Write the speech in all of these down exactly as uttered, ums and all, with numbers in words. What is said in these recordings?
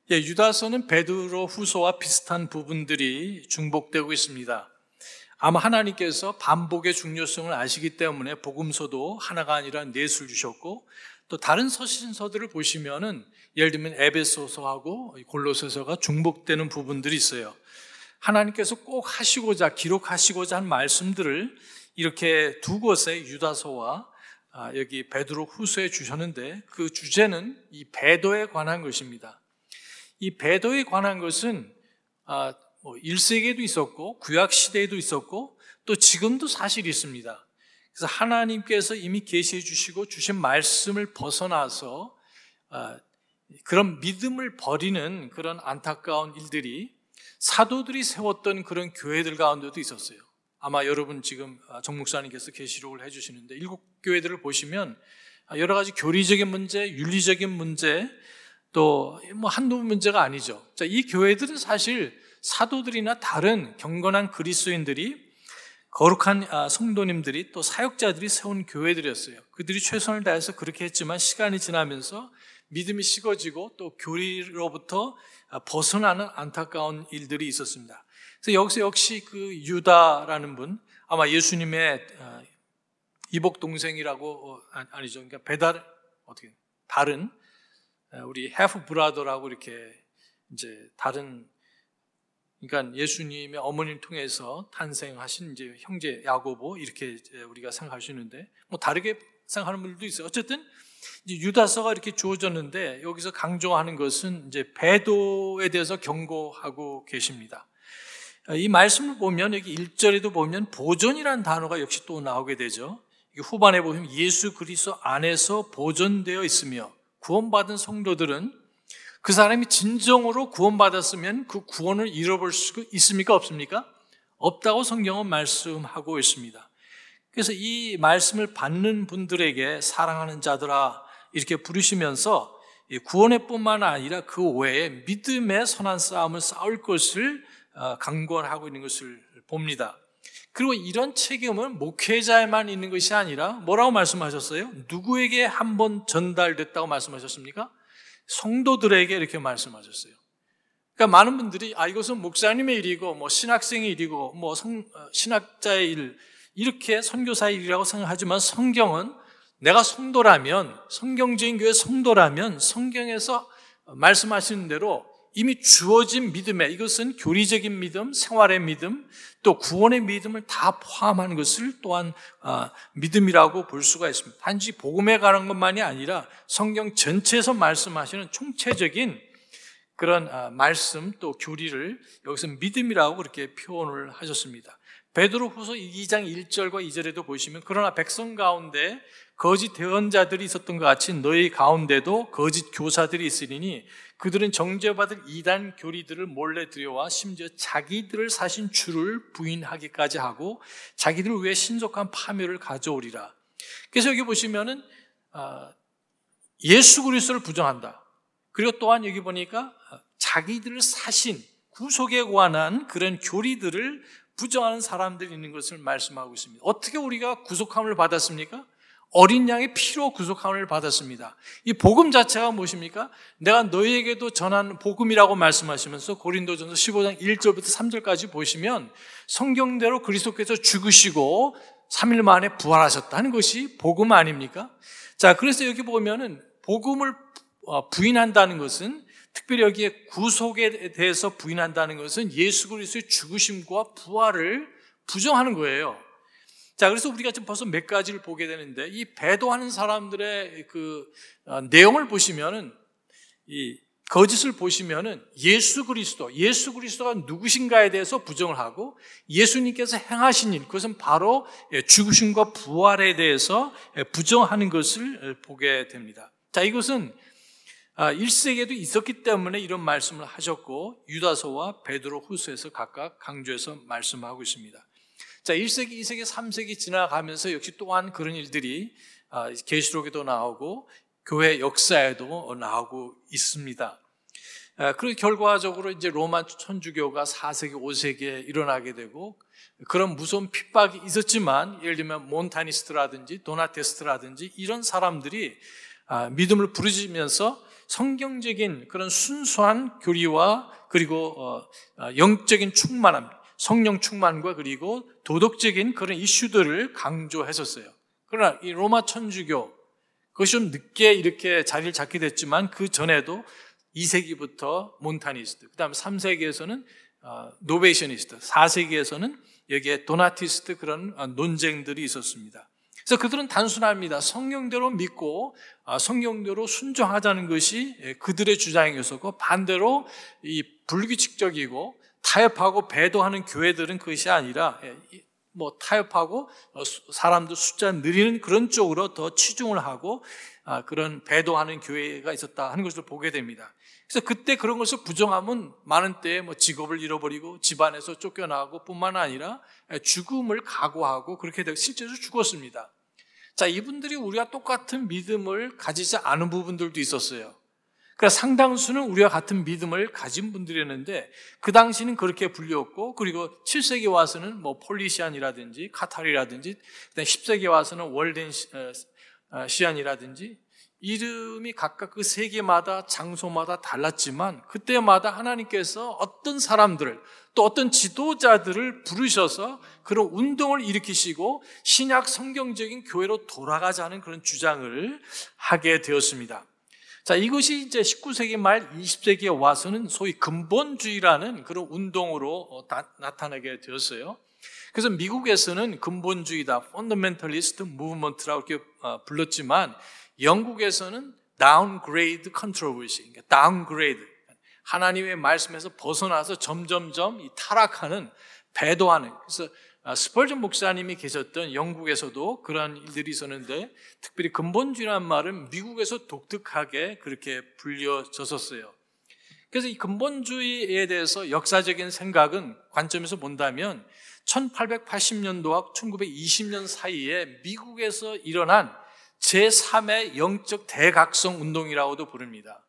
예, 유다서는 베드로 후서와 비슷한 부분들이 중복되고 있습니다. 아마 하나님께서 반복의 중요성을 아시기 때문에 복음서도 하나가 아니라 넷을 주셨고, 또 다른 서신서들을 보시면은 예를 들면 에베소서하고 골로새서가 중복되는 부분들이 있어요. 하나님께서 꼭 하시고자 기록하시고자 한 말씀들을 이렇게 두 곳에 유다서와 여기 베드로 후서에 주셨는데, 그 주제는 이 배도에 관한 것입니다. 이 배도에 관한 것은 아, 뭐 일 세기에도 있었고 구약 시대에도 있었고 또 지금도 사실 있습니다. 그래서 하나님께서 이미 계시해 주시고 주신 말씀을 벗어나서 아, 그런 믿음을 버리는 그런 안타까운 일들이 사도들이 세웠던 그런 교회들 가운데도 있었어요. 아마 여러분 지금 정 목사님께서 계시록을 해주시는데 일곱 교회들을 보시면 여러 가지 교리적인 문제, 윤리적인 문제, 또 뭐 한두 문제가 아니죠. 자, 이 교회들은 사실 사도들이나 다른 경건한 그리스도인들이, 거룩한 성도님들이, 또 사역자들이 세운 교회들이었어요. 그들이 최선을 다해서 그렇게 했지만 시간이 지나면서 믿음이 식어지고 또 교리로부터 벗어나는 안타까운 일들이 있었습니다. 그래서 여기서 역시 그 유다라는 분, 아마 예수님의 이복 동생이라고, 아니죠. 그러니까 배달, 어떻게, 다른, 우리 half brother라고 이렇게 이제 다른, 그러니까 예수님의 어머니를 통해서 탄생하신 이제 형제 야고보, 이렇게 우리가 생각할 수 있는데, 뭐 다르게 생각하는 분들도 있어요. 어쨌든 이제 유다서가 이렇게 주어졌는데 여기서 강조하는 것은 이제 배도에 대해서 경고하고 계십니다. 이 말씀을 보면 여기 일 절에도 보면 보존이라는 단어가 역시 또 나오게 되죠. 후반에 보면 예수 그리스도 안에서 보존되어 있으며, 구원받은 성도들은 그 사람이 진정으로 구원받았으면 그 구원을 잃어볼 수 있습니까? 없습니까? 없다고 성경은 말씀하고 있습니다. 그래서 이 말씀을 받는 분들에게 사랑하는 자들아 이렇게 부르시면서 구원의 뿐만 아니라 그 외에 믿음의 선한 싸움을 싸울 것을 강권하고 있는 것을 봅니다. 그리고 이런 책임은 목회자에만 있는 것이 아니라 뭐라고 말씀하셨어요? 누구에게 한번 전달됐다고 말씀하셨습니까? 성도들에게 이렇게 말씀하셨어요. 그러니까 많은 분들이 아 이것은 목사님의 일이고 뭐 신학생의 일이고 뭐 성, 신학자의 일, 이렇게 선교사의 일이라고 생각하지만 성경은 내가 성도라면, 성경적인 교회 성도라면 성경에서 말씀하시는 대로 이미 주어진 믿음에, 이것은 교리적인 믿음, 생활의 믿음, 또 구원의 믿음을 다 포함한 것을 또한 믿음이라고 볼 수가 있습니다. 단지 복음에 관한 것만이 아니라 성경 전체에서 말씀하시는 총체적인 그런 말씀 또 교리를 여기서 믿음이라고 그렇게 표현을 하셨습니다. 베드로후서 이 장 일 절과 이 절에도 보시면 그러나 백성 가운데 거짓 대언자들이 있었던 것 같이 너희 가운데도 거짓 교사들이 있으리니 그들은 정죄받을 이단 교리들을 몰래 들여와 심지어 자기들을 사신 주를 부인하기까지 하고 자기들을 위해 신속한 파멸을 가져오리라. 그래서 여기 보시면은 예수 그리스도를 부정한다. 그리고 또한 여기 보니까 자기들을 사신 구속에 관한 그런 교리들을 부정하는 사람들이 있는 것을 말씀하고 있습니다. 어떻게 우리가 구속함을 받았습니까? 어린 양의 피로 구속함을 받았습니다. 이 복음 자체가 무엇입니까? 내가 너희에게도 전한 복음이라고 말씀하시면서 고린도전서 십오 장 일 절부터 삼 절까지 보시면 성경대로 그리스도께서 죽으시고 삼 일 만에 부활하셨다는 것이 복음 아닙니까? 자, 그래서 여기 보면은 복음을 부인한다는 것은, 특별히 여기에 구속에 대해서 부인한다는 것은 예수 그리스도의 죽으심과 부활을 부정하는 거예요. 자, 그래서 우리가 지금 벌써 몇 가지를 보게 되는데, 이 배도하는 사람들의 그 내용을 보시면은, 이 거짓을 보시면은 예수 그리스도, 예수 그리스도가 누구신가에 대해서 부정을 하고, 예수님께서 행하신 일, 그것은 바로 죽으심과 부활에 대해서 부정하는 것을 보게 됩니다. 자, 이것은 일 세기에도 있었기 때문에 이런 말씀을 하셨고, 유다서와 베드로 후서에서 각각 강조해서 말씀하고 있습니다. 자, 일 세기, 이 세기, 삼 세기 지나가면서 역시 또한 그런 일들이 계시록에도 나오고 교회 역사에도 나오고 있습니다. 그리고 결과적으로 이제 로마 천주교가 사 세기, 오 세기에 일어나게 되고, 그런 무서운 핍박이 있었지만 예를 들면 몬타니스트라든지 도나테스트라든지 이런 사람들이 믿음을 부르짖으면서 성경적인 그런 순수한 교리와 그리고 영적인 충만함, 성령 충만과 그리고 도덕적인 그런 이슈들을 강조했었어요. 그러나 이 로마 천주교, 그것이 좀 늦게 이렇게 자리를 잡게 됐지만 그 전에도 이 세기부터 몬타니스트, 그 다음에 삼 세기에서는 노베이셔니스트, 사 세기에서는 여기에 도나티스트 그런 논쟁들이 있었습니다. 그래서 그들은 단순합니다. 성경대로 믿고 성경대로 순종하자는 것이 그들의 주장이었었고, 반대로 이 불규칙적이고 타협하고 배도하는 교회들은 그것이 아니라 뭐 타협하고 사람들 숫자 늘리는 그런 쪽으로 더 치중을 하고 그런 배도하는 교회가 있었다 하는 것을 보게 됩니다. 그래서 그때 그런 것을 부정하면 많은 때에 뭐 직업을 잃어버리고 집안에서 쫓겨나고 뿐만 아니라 죽음을 각오하고 그렇게 되고 실제로 죽었습니다. 자, 이분들이 우리와 똑같은 믿음을 가지지 않은 부분들도 있었어요. 그러니까 상당수는 우리와 같은 믿음을 가진 분들이었는데 그 당시는 그렇게 불렸고, 그리고 칠 세기 와서는 뭐 폴리시안이라든지 카탈이라든지, 그다음에 십 세기 와서는 월덴시안이라든지 이름이 각각 그 세계마다 장소마다 달랐지만 그때마다 하나님께서 어떤 사람들을 또 어떤 지도자들을 부르셔서 그런 운동을 일으키시고 신약 성경적인 교회로 돌아가자는 그런 주장을 하게 되었습니다. 자, 이것이 이제 십구 세기 말 이십 세기에 와서는 소위 근본주의라는 그런 운동으로 나타나게 되었어요. 그래서 미국에서는 근본주의다, 펀더멘털리스트 무브먼트라고 이렇게 불렀지만 영국에서는 다운그레이드 컨트로버시, 그러니까 다운그레이드, 하나님의 말씀에서 벗어나서 점점점 이 타락하는, 배도하는. 그래서 스펄전 목사님이 계셨던 영국에서도 그러한 일들이 있었는데, 특별히 근본주의라는 말은 미국에서 독특하게 그렇게 불려졌었어요. 그래서 이 근본주의에 대해서 역사적인 생각은, 관점에서 본다면 천팔백팔십 년도와 천구백이십 년 사이에 미국에서 일어난 제삼의 영적 대각성 운동이라고도 부릅니다.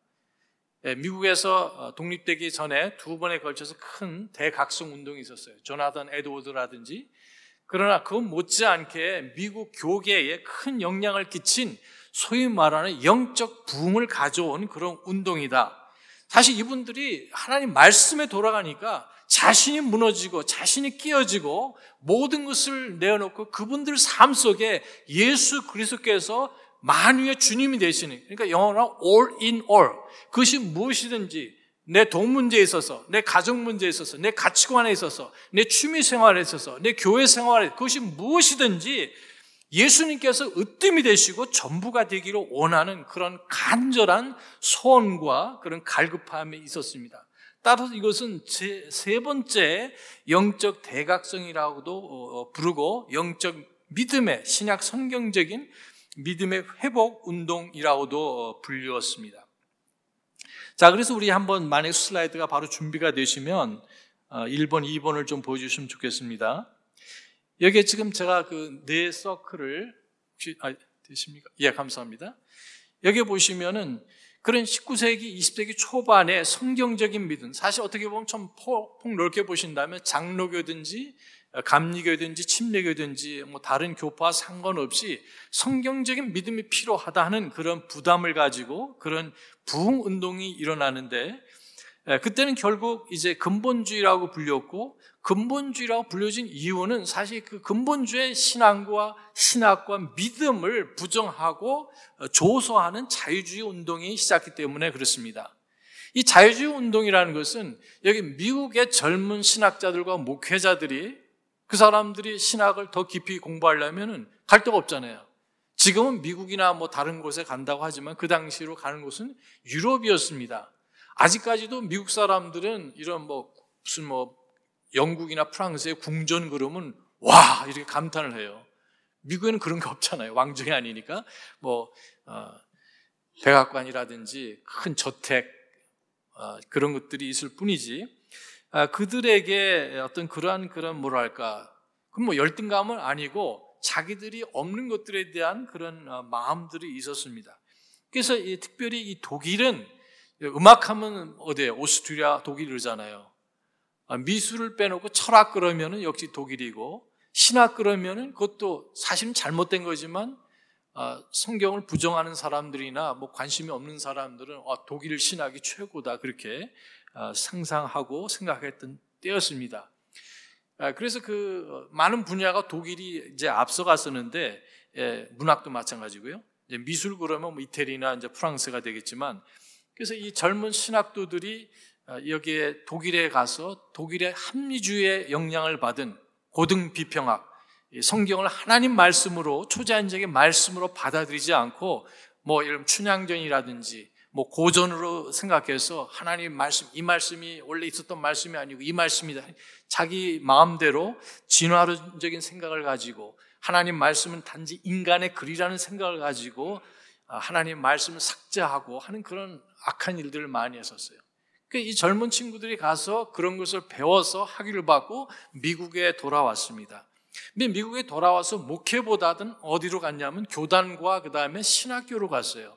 미국에서 독립되기 전에 두 번에 걸쳐서 큰 대각성 운동이 있었어요. 조나단 에드워드라든지. 그러나 그건 못지않게 미국 교계에 큰 영향을 끼친 소위 말하는 영적 부흥을 가져온 그런 운동이다. 사실 이분들이 하나님 말씀에 돌아가니까 자신이 무너지고 자신이 끼어지고 모든 것을 내어놓고 그분들 삶 속에 예수 그리스도께서 만유의 주님이 되시는, 그러니까 영어로 all in all, 그것이 무엇이든지 내 돈 문제에 있어서, 내 가족 문제에 있어서, 내 가치관에 있어서, 내 취미 생활에 있어서, 내 교회 생활에, 그것이 무엇이든지 예수님께서 으뜸이 되시고 전부가 되기를 원하는 그런 간절한 소원과 그런 갈급함이 있었습니다. 따라서 이것은 제 세 번째 영적 대각성이라고도 부르고 영적 믿음의, 신약 성경적인 믿음의 회복 운동이라고도 불리웠습니다. 자, 그래서 우리 한번, 만약 슬라이드가 바로 준비가 되시면 일 번, 이 번을 좀 보여주시면 좋겠습니다. 여기에 지금 제가 그 네 서클을 혹시 아, 되십니까? 예, 감사합니다. 여기 보시면은 그런 십구 세기, 이십 세기 초반의 성경적인 믿음, 사실 어떻게 보면 좀 폭넓게 보신다면 장로교든지 감리교든지 침례교든지 뭐 다른 교파와 상관없이 성경적인 믿음이 필요하다 하는 그런 부담을 가지고 그런 부흥 운동이 일어나는데, 그때는 결국 이제 근본주의라고 불렸고, 근본주의라고 불려진 이유는 사실 그 근본주의 신앙과 신학과 믿음을 부정하고 조소하는 자유주의 운동이 시작했기 때문에 그렇습니다. 이 자유주의 운동이라는 것은 여기 미국의 젊은 신학자들과 목회자들이, 그 사람들이 신학을 더 깊이 공부하려면 갈 데가 없잖아요. 지금은 미국이나 뭐 다른 곳에 간다고 하지만 그 당시로 가는 곳은 유럽이었습니다. 아직까지도 미국 사람들은 이런 뭐 무슨 뭐 영국이나 프랑스의 궁전 그러면 와 이렇게 감탄을 해요. 미국에는 그런 게 없잖아요. 왕정이 아니니까 뭐 어, 백악관이라든지 큰 저택 어, 그런 것들이 있을 뿐이지, 아, 그들에게 어떤 그러한 그런 뭐랄까, 그럼 뭐 열등감은 아니고 자기들이 없는 것들에 대한 그런 어, 마음들이 있었습니다. 그래서 이, 특별히 이 독일은 음악하면 어디에요? 오스트리아, 독일 그러잖아요. 미술을 빼놓고 철학 그러면은 역시 독일이고, 신학 그러면은 그것도 사실은 잘못된 거지만 성경을 부정하는 사람들이나 뭐 관심이 없는 사람들은 독일 신학이 최고다 그렇게 상상하고 생각했던 때였습니다. 그래서 그 많은 분야가 독일이 이제 앞서갔었는데, 문학도 마찬가지고요. 이제 미술 그러면 뭐 이태리나 이제 프랑스가 되겠지만, 그래서 이 젊은 신학도들이 여기에 독일에 가서 독일의 합리주의의 영향을 받은 고등 비평학, 성경을 하나님 말씀으로, 초자연적인 말씀으로 받아들이지 않고 뭐 이런 춘향전이라든지 뭐 고전으로 생각해서 하나님 말씀, 이 말씀이 원래 있었던 말씀이 아니고 이 말씀이다. 자기 마음대로 진화론적인 생각을 가지고, 하나님 말씀은 단지 인간의 글이라는 생각을 가지고 하나님 말씀을 삭제하고 하는 그런 악한 일들을 많이 했었어요. 이 젊은 친구들이 가서 그런 것을 배워서 학위를 받고 미국에 돌아왔습니다. 근데 미국에 돌아와서 목회보다는 어디로 갔냐면 교단과 그 다음에 신학교로 갔어요.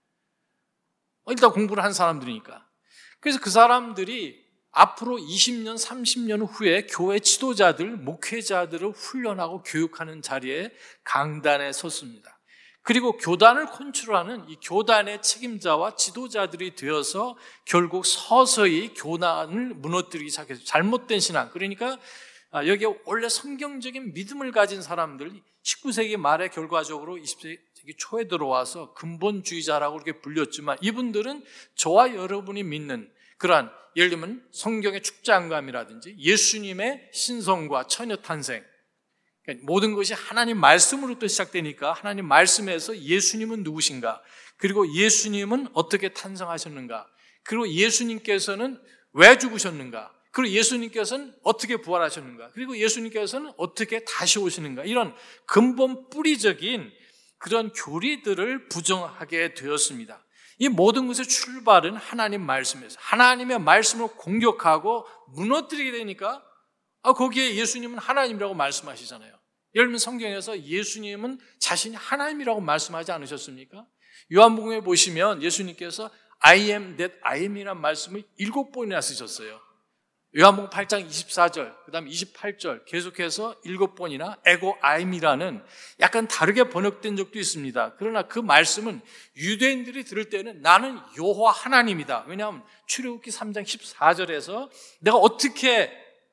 일단 공부를 한 사람들이니까. 그래서 그 사람들이 앞으로 이십 년, 삼십 년 후에 교회 지도자들, 목회자들을 훈련하고 교육하는 자리에 강단에 섰습니다. 그리고 교단을 컨트롤하는 이 교단의 책임자와 지도자들이 되어서 결국 서서히 교단을 무너뜨리기 시작했어요. 잘못된 신앙. 그러니까 여기에 원래 성경적인 믿음을 가진 사람들, 십구 세기 말에 결과적으로 이십 세기 초에 들어와서 근본주의자라고 이렇게 불렸지만, 이분들은 저와 여러분이 믿는 그러한, 예를 들면 성경의 축장감이라든지 예수님의 신성과 처녀탄생, 그러니까 모든 것이 하나님 말씀으로부터 시작되니까 하나님 말씀에서 예수님은 누구신가, 그리고 예수님은 어떻게 탄생하셨는가, 그리고 예수님께서는 왜 죽으셨는가, 그리고 예수님께서는 어떻게 부활하셨는가, 그리고 예수님께서는 어떻게 다시 오시는가, 이런 근본 뿌리적인 그런 교리들을 부정하게 되었습니다. 이 모든 것의 출발은 하나님 말씀에서, 하나님의 말씀을 공격하고 무너뜨리게 되니까 아, 거기에 예수님은 하나님이라고 말씀하시잖아요. 예를 들면 성경에서 예수님은 자신이 하나님이라고 말씀하지 않으셨습니까? 요한복음에 보시면 예수님께서 I am that I am 이라는 말씀을 일곱 번이나 쓰셨어요. 요한복음 팔 장 이십사 절, 그 다음 이십팔 절 계속해서 일곱 번이나 에고 아임이라는 약간 다르게 번역된 적도 있습니다. 그러나 그 말씀은 유대인들이 들을 때는 나는 여호와 하나님이다. 왜냐하면 출애굽기 삼 장 십사 절에서 내가 어떻게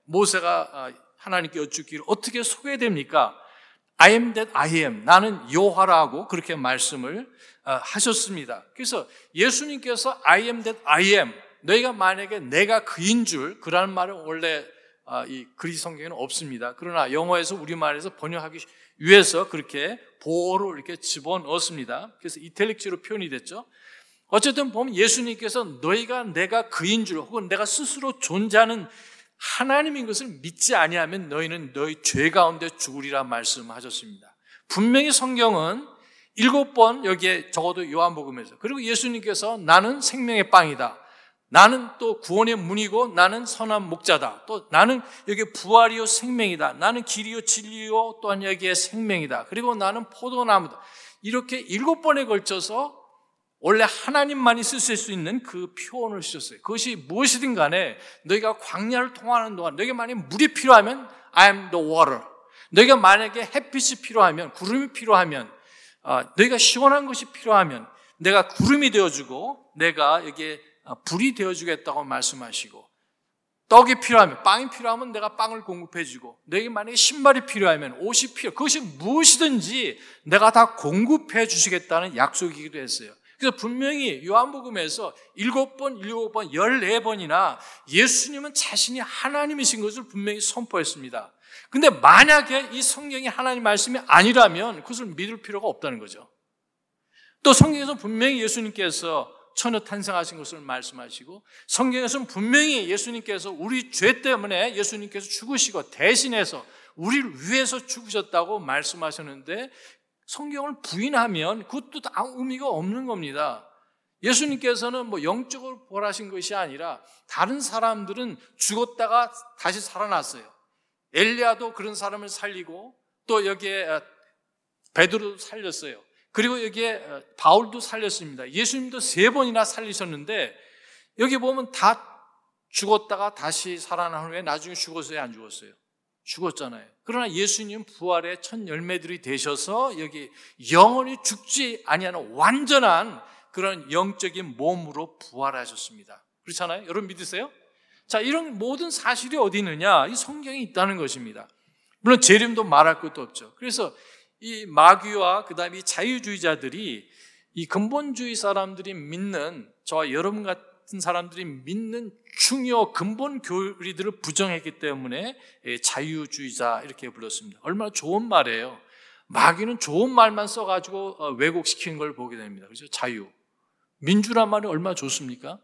모세가 하나님께 여쭙기를 어떻게 소개됩니까? I am that I am, 나는 여호와라고 그렇게 말씀을 하셨습니다. 그래서 예수님께서 I am that I am, 너희가 만약에 내가 그인 줄, 그라는 말은 원래 이 그리스 성경에는 없습니다. 그러나 영어에서 우리말에서 번역하기 위해서 그렇게 보호로 이렇게 집어넣었습니다. 그래서 이탈릭지로 표현이 됐죠. 어쨌든 보면 예수님께서 너희가 내가 그인 줄, 혹은 내가 스스로 존재하는 하나님인 것을 믿지 아니하면 너희는 너희 죄 가운데 죽으리라 말씀하셨습니다. 분명히 성경은 일곱 번 여기에 적어도 요한복음에서, 그리고 예수님께서 나는 생명의 빵이다, 나는 또 구원의 문이고 나는 선한 목자다, 또 나는 여기 부활이요 생명이다, 나는 길이요 진리요 또한 여기에 생명이다, 그리고 나는 포도나무다, 이렇게 일곱 번에 걸쳐서 원래 하나님만이 쓰실 수 있는 그 표현을 쓰셨어요. 그것이 무엇이든 간에 너희가 광야를 통하는 동안 너희가 만약에 물이 필요하면 I am the water, 너희가 만약에 햇빛이 필요하면, 구름이 필요하면, 너희가 시원한 것이 필요하면 내가 구름이 되어주고 내가 여기에 불이 되어주겠다고 말씀하시고, 떡이 필요하면, 빵이 필요하면 내가 빵을 공급해주고, 너에게 만약에 신발이 필요하면, 옷이 필요, 그것이 무엇이든지 내가 다 공급해 주시겠다는 약속이기도 했어요. 그래서 분명히 요한복음에서 일곱 번, 일곱 번, 열네 번이나 예수님은 자신이 하나님이신 것을 분명히 선포했습니다. 근데 만약에 이 성경이 하나님 말씀이 아니라면 그것을 믿을 필요가 없다는 거죠. 또 성경에서 분명히 예수님께서 처녀 탄생하신 것을 말씀하시고, 성경에서는 분명히 예수님께서 우리 죄 때문에 예수님께서 죽으시고 대신해서 우리를 위해서 죽으셨다고 말씀하셨는데, 성경을 부인하면 그것도 아무 의미가 없는 겁니다. 예수님께서는 뭐 영적으로 부활하신 것이 아니라 다른 사람들은 죽었다가 다시 살아났어요. 엘리야도 그런 사람을 살리고, 또 여기에 베드로도 살렸어요. 그리고 여기에 바울도 살렸습니다. 예수님도 세 번이나 살리셨는데, 여기 보면 다 죽었다가 다시 살아난 후에 나중에 죽었어요, 안 죽었어요? 죽었잖아요. 그러나 예수님 부활의 첫 열매들이 되셔서 여기 영원히 죽지 아니하는 완전한 그런 영적인 몸으로 부활하셨습니다. 그렇잖아요? 여러분 믿으세요? 자, 이런 모든 사실이 어디 있느냐? 이 성경에 있다는 것입니다. 물론 재림도 말할 것도 없죠. 그래서 이 마귀와 그 다음에 이 자유주의자들이 이 근본주의 사람들이 믿는, 저와 여러분 같은 사람들이 믿는 중요 근본 교리들을 부정했기 때문에 자유주의자 이렇게 불렀습니다. 얼마나 좋은 말이에요. 마귀는 좋은 말만 써가지고 왜곡시킨 걸 보게 됩니다. 그래서 자유, 민주란 말이 얼마나 좋습니까?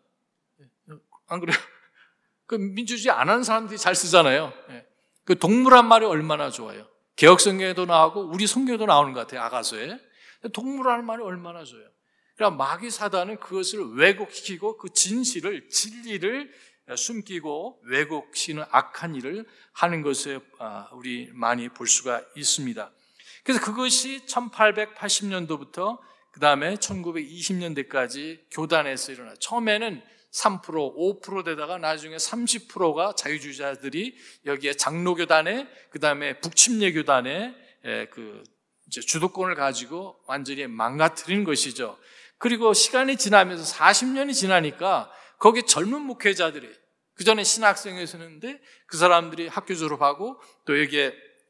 안 그래요? 그 민주주의 안 하는 사람들이 잘 쓰잖아요. 그 동물한 말이 얼마나 좋아요. 개혁성경에도 나오고 우리 성경에도 나오는 것 같아요. 아가서에. 동물하는 말이 얼마나 좋아요. 그러니까 마귀 사단은 그것을 왜곡시키고 그 진실을, 진리를 숨기고 왜곡시키는 악한 일을 하는 것을 우리 많이 볼 수가 있습니다. 그래서 그것이 천팔백팔십 년도부터 그 다음에 천구백이십 년대까지 교단에서 일어나. 처음에는 삼 퍼센트, 오 퍼센트 되다가 나중에 삼십 퍼센트가 자유주의자들이 여기에 장로교단에, 그 다음에 북침례교단에 그 이제 주도권을 가지고 완전히 망가뜨리는 것이죠. 그리고 시간이 지나면서 사십 년이 지나니까 거기 젊은 목회자들이, 그 전에 신학생이었는데 그 사람들이 학교 졸업하고 또 여기에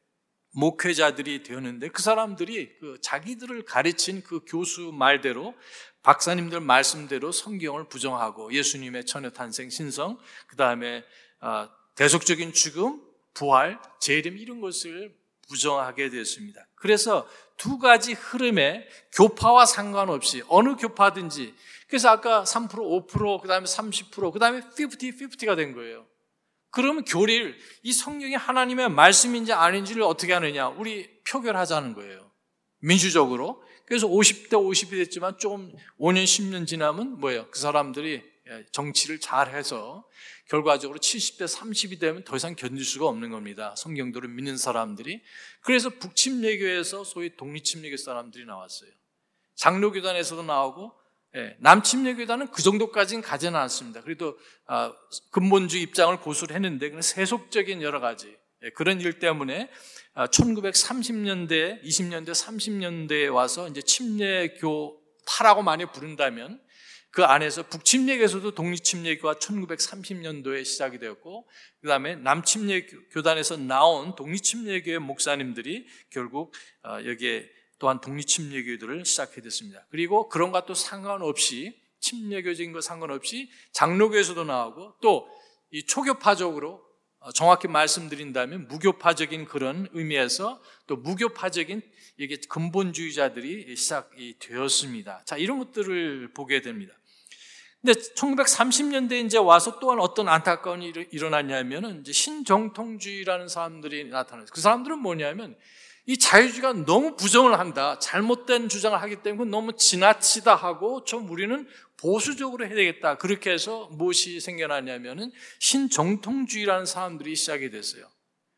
목회자들이 되었는데 그 사람들이 그 자기들을 가르친 그 교수 말대로, 박사님들 말씀대로 성경을 부정하고 예수님의 처녀탄생, 신성, 그 다음에 대속적인 죽음, 부활, 재림 이런 것을 부정하게 되었습니다. 그래서 두 가지 흐름에 교파와 상관없이 어느 교파든지, 그래서 아까 삼 퍼센트, 오 퍼센트, 그 다음에 삼십 퍼센트, 그 다음에 오십, 오십가 된 거예요. 그러면 교리를, 이 성경이 하나님의 말씀인지 아닌지를 어떻게 하느냐? 우리 표결하자는 거예요. 민주적으로. 그래서 오십 대 오십이 됐지만 조금 오 년, 십 년 지나면 뭐예요? 그 사람들이 정치를 잘해서 결과적으로 칠십 대 삼십이 되면 더 이상 견딜 수가 없는 겁니다. 성경도를 믿는 사람들이. 그래서 북침례교에서 소위 독립침례교 사람들이 나왔어요. 장로교단에서도 나오고, 남침례교단은 그 정도까지는 가지는 않습니다. 그래도 근본주의 입장을 고수를 했는데 그런 세속적인 여러 가지 그런 일 때문에 천구백삼십 년대, 이십 년대, 삼십 년대에 와서 이제 침례교파라고 많이 부른다면 그 안에서 북침례교에서도 독립침례교가 천구백삼십 년도에 시작이 되었고, 그 다음에 남침례교단에서 나온 독립침례교의 목사님들이 결국 여기에 또한 독립침례교들을 시작하게 됐습니다. 그리고 그런 것도 상관없이, 침례교적인 것 상관없이 장로교에서도 나오고, 또 이 초교파적으로 정확히 말씀드린다면 무교파적인 그런 의미에서 또 무교파적인 이게 근본주의자들이 시작이 되었습니다. 자, 이런 것들을 보게 됩니다. 근데 천구백삼십 년대에 이제 와서 또한 어떤 안타까운 일이 일어났냐면은 이제 신정통주의라는 사람들이 나타났어요. 그 사람들은 뭐냐면 이 자유주의가 너무 부정을 한다, 잘못된 주장을 하기 때문에 너무 지나치다 하고 좀 우리는 보수적으로 해야 되겠다. 그렇게 해서 무엇이 생겨나냐면은 신정통주의라는 사람들이 시작이 됐어요.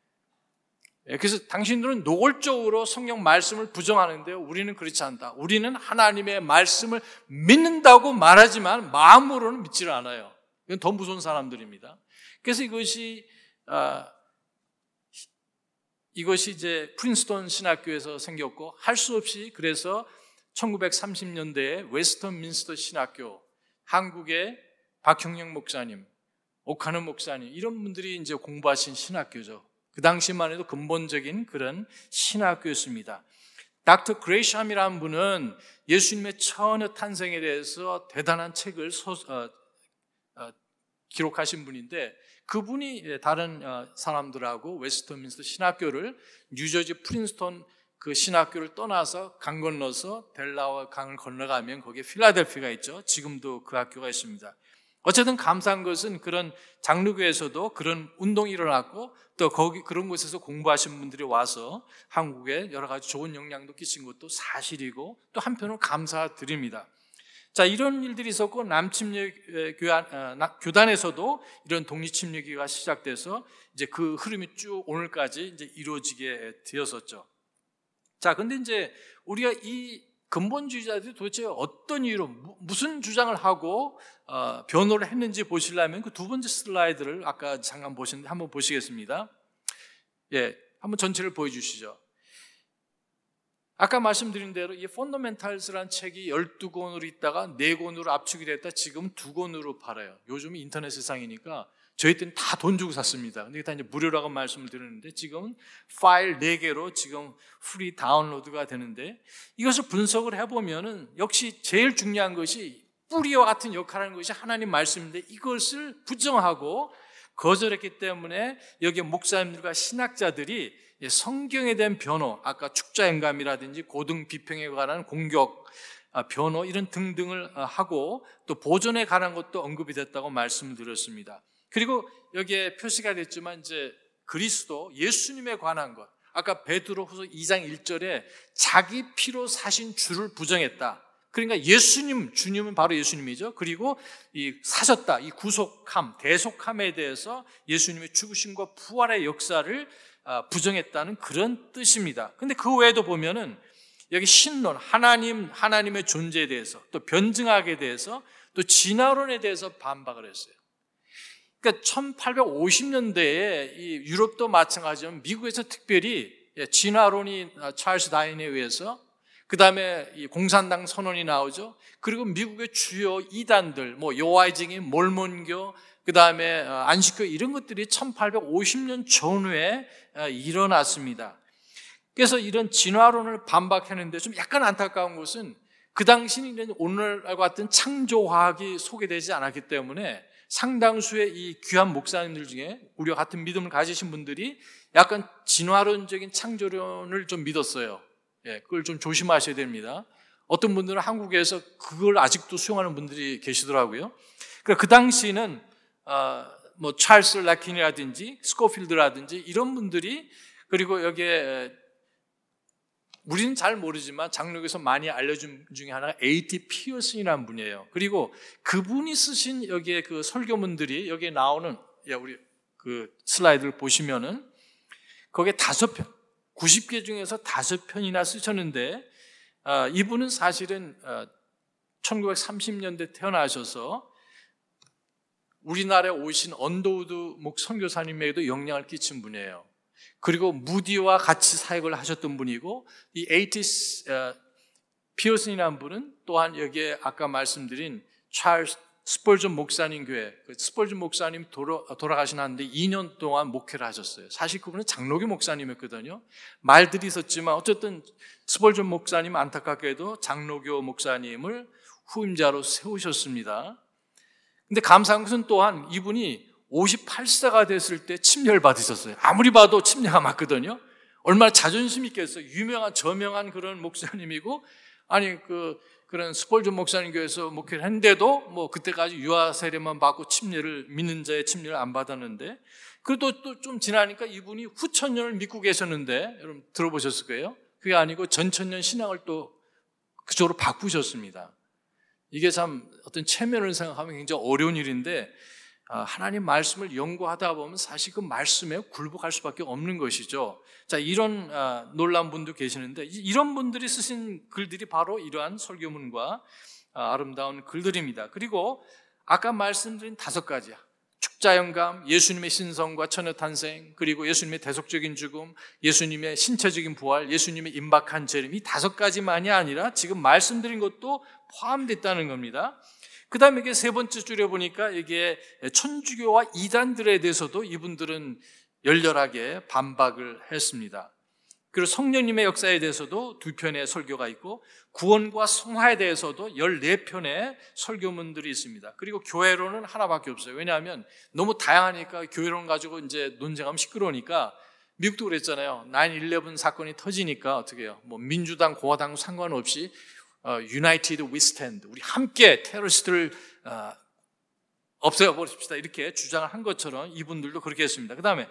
그래서 당신들은 노골적으로 성경 말씀을 부정하는데요, 우리는 그렇지 않다. 우리는 하나님의 말씀을 믿는다고 말하지만 마음으로는 믿지를 않아요. 이건 더 무서운 사람들입니다. 그래서 이것이 아, 이것이 이제 프린스턴 신학교에서 생겼고, 할 수 없이 그래서 천구백삼십 년대에 웨스턴민스터 신학교, 한국의 박형영 목사님, 오카노 목사님, 이런 분들이 이제 공부하신 신학교죠. 그 당시만 해도 근본적인 그런 신학교였습니다. 닥터 그레이샴이라는 분은 예수님의 처녀 탄생에 대해서 대단한 책을 소, 어, 어, 기록하신 분인데, 그분이 다른 사람들하고 웨스턴민스터 신학교를 뉴저지 프린스턴 그 신학교를 떠나서 강 건너서 델라와 강을 건너가면 거기에 필라델피아가 있죠. 지금도 그 학교가 있습니다. 어쨌든 감사한 것은 그런 장로교에서도 그런 운동이 일어났고, 또 거기 그런 곳에서 공부하신 분들이 와서 한국에 여러 가지 좋은 영향도 끼친 것도 사실이고, 또 한편으로 감사드립니다. 자, 이런 일들이 있었고, 남침례 교단에서도 이런 독립침례교가 시작돼서 이제 그 흐름이 쭉 오늘까지 이제 이루어지게 되었었죠. 자, 근데 이제 우리가 이 근본주의자들이 도대체 어떤 이유로 무슨 주장을 하고 어, 변호를 했는지 보시려면 그 두 번째 슬라이드를 아까 잠깐 보셨는데 한번 보시겠습니다. 예, 한번 전체를 보여주시죠. 아까 말씀드린 대로 이 펀더멘탈스라는 책이 열두 권으로 있다가 네 권으로 압축이 됐다. 지금은 두 권으로 팔아요. 요즘 인터넷 세상이니까 저희 때는 다 돈 주고 샀습니다. 근데 다 이제 무료라고 말씀을 드렸는데 지금은 파일 네 개로 지금 프리 다운로드가 되는데, 이것을 분석을 해보면은 역시 제일 중요한 것이 뿌리와 같은 역할을 하는 것이 하나님 말씀인데, 이것을 부정하고 거절했기 때문에 여기 목사님들과 신학자들이 성경에 대한 변호, 아까 축자행감이라든지 고등 비평에 관한 공격, 변호 이런 등등을 하고 또 보존에 관한 것도 언급이 됐다고 말씀을 드렸습니다. 그리고 여기에 표시가 됐지만 이제 그리스도 예수님에 관한 것, 아까 베드로후서 이 장 일 절에 자기 피로 사신 주를 부정했다. 그러니까 예수님, 주님은 바로 예수님이죠. 그리고 이 사셨다, 이 구속함, 대속함에 대해서 예수님의 죽으심과 부활의 역사를 부정했다는 그런 뜻입니다. 근데 그 외에도 보면은 여기 신론, 하나님, 하나님의 존재에 대해서, 또 변증학에 대해서, 또 진화론에 대해서 반박을 했어요. 그러니까 천팔백오십 년대에 이 유럽도 마찬가지지만 미국에서 특별히 진화론이 찰스 다윈에 의해서, 그 다음에 공산당 선언이 나오죠. 그리고 미국의 주요 이단들, 뭐 여호와의 몰몬교, 그 다음에 안식교 이런 것들이 천팔백오십 년 전후에 일어났습니다. 그래서 이런 진화론을 반박했는데 좀 약간 안타까운 것은 그 당시는 오늘과 같은 창조화학이 소개되지 않았기 때문에 상당수의 이 귀한 목사님들 중에 우리와 같은 믿음을 가지신 분들이 약간 진화론적인 창조론을 좀 믿었어요. 예, 그걸 좀 조심하셔야 됩니다. 어떤 분들은 한국에서 그걸 아직도 수용하는 분들이 계시더라고요. 그러니까 그 당시는 어, 뭐 찰스 라킨이라든지 스코필드라든지 이런 분들이, 그리고 여기에 우리는 잘 모르지만 장로교에서 많이 알려준 중에 하나가 에이티 피어슨이라는 분이에요. 그리고 그분이 쓰신 여기에 그 설교문들이 여기에 나오는, 야 우리 그 슬라이드를 보시면은 거기에 다섯 편, 구십 개 중에서 다섯 편이나 쓰셨는데, 어, 이분은 사실은 어, 천구백삼십 년대 태어나셔서 우리나라에 오신 언더우드 목 선교사님에게도 영향을 끼친 분이에요. 그리고 무디와 같이 사역을 하셨던 분이고, 이 에이티 피어슨이라는 분은 또한 여기에 아까 말씀드린 찰스 스펄전 목사님 교회, 그 스펄전 목사님 돌아, 돌아가시는데 이 년 동안 목회를 하셨어요. 사실 그분은 장로교 목사님이었거든요. 말들이 있었지만 어쨌든 스펄전 목사님 안타깝게도 장로교 목사님을 후임자로 세우셨습니다. 근데 감사한 것은 또한 이분이 오십팔 세가 됐을 때 침례를 받으셨어요. 아무리 봐도 침례가 맞거든요. 얼마나 자존심 있겠어요. 유명한 저명한 그런 목사님이고, 아니 그 그런 스펄전 목사님 교회에서 목회를 했는데도 뭐 그때까지 유아 세례만 받고 침례를, 믿는 자의 침례를 안 받았는데, 그래도 또 좀 지나니까 이분이 후천년을 믿고 계셨는데, 여러분 들어보셨을 거예요. 그게 아니고 전천년 신앙을 또 그쪽으로 바꾸셨습니다. 이게 참 어떤 체면을 생각하면 굉장히 어려운 일인데, 하나님 말씀을 연구하다 보면 사실 그 말씀에 굴복할 수밖에 없는 것이죠. 자, 이런 놀라운 분도 계시는데, 이런 분들이 쓰신 글들이 바로 이러한 설교문과 아름다운 글들입니다. 그리고 아까 말씀드린 다섯 가지, 축자영감, 예수님의 신성과 처녀탄생, 그리고 예수님의 대속적인 죽음, 예수님의 신체적인 부활, 예수님의 임박한 재림, 이 다섯 가지만이 아니라 지금 말씀드린 것도 포함됐다는 겁니다. 그 다음에 이게 세 번째 줄에 보니까 이게 천주교와 이단들에 대해서도 이분들은 열렬하게 반박을 했습니다. 그리고 성령님의 역사에 대해서도 두 편의 설교가 있고, 구원과 성화에 대해서도 열네 편의 설교문들이 있습니다. 그리고 교회론은 하나밖에 없어요. 왜냐하면 너무 다양하니까 교회론 가지고 이제 논쟁하면 시끄러우니까, 미국도 그랬잖아요. 나인 일레븐 사건이 터지니까 어떻게 해요? 뭐 민주당, 공화당 상관없이 어, United we stand, 우리 함께 테러리스트를 어, 없애버립시다, 이렇게 주장을 한 것처럼 이분들도 그렇게 했습니다. 그 다음에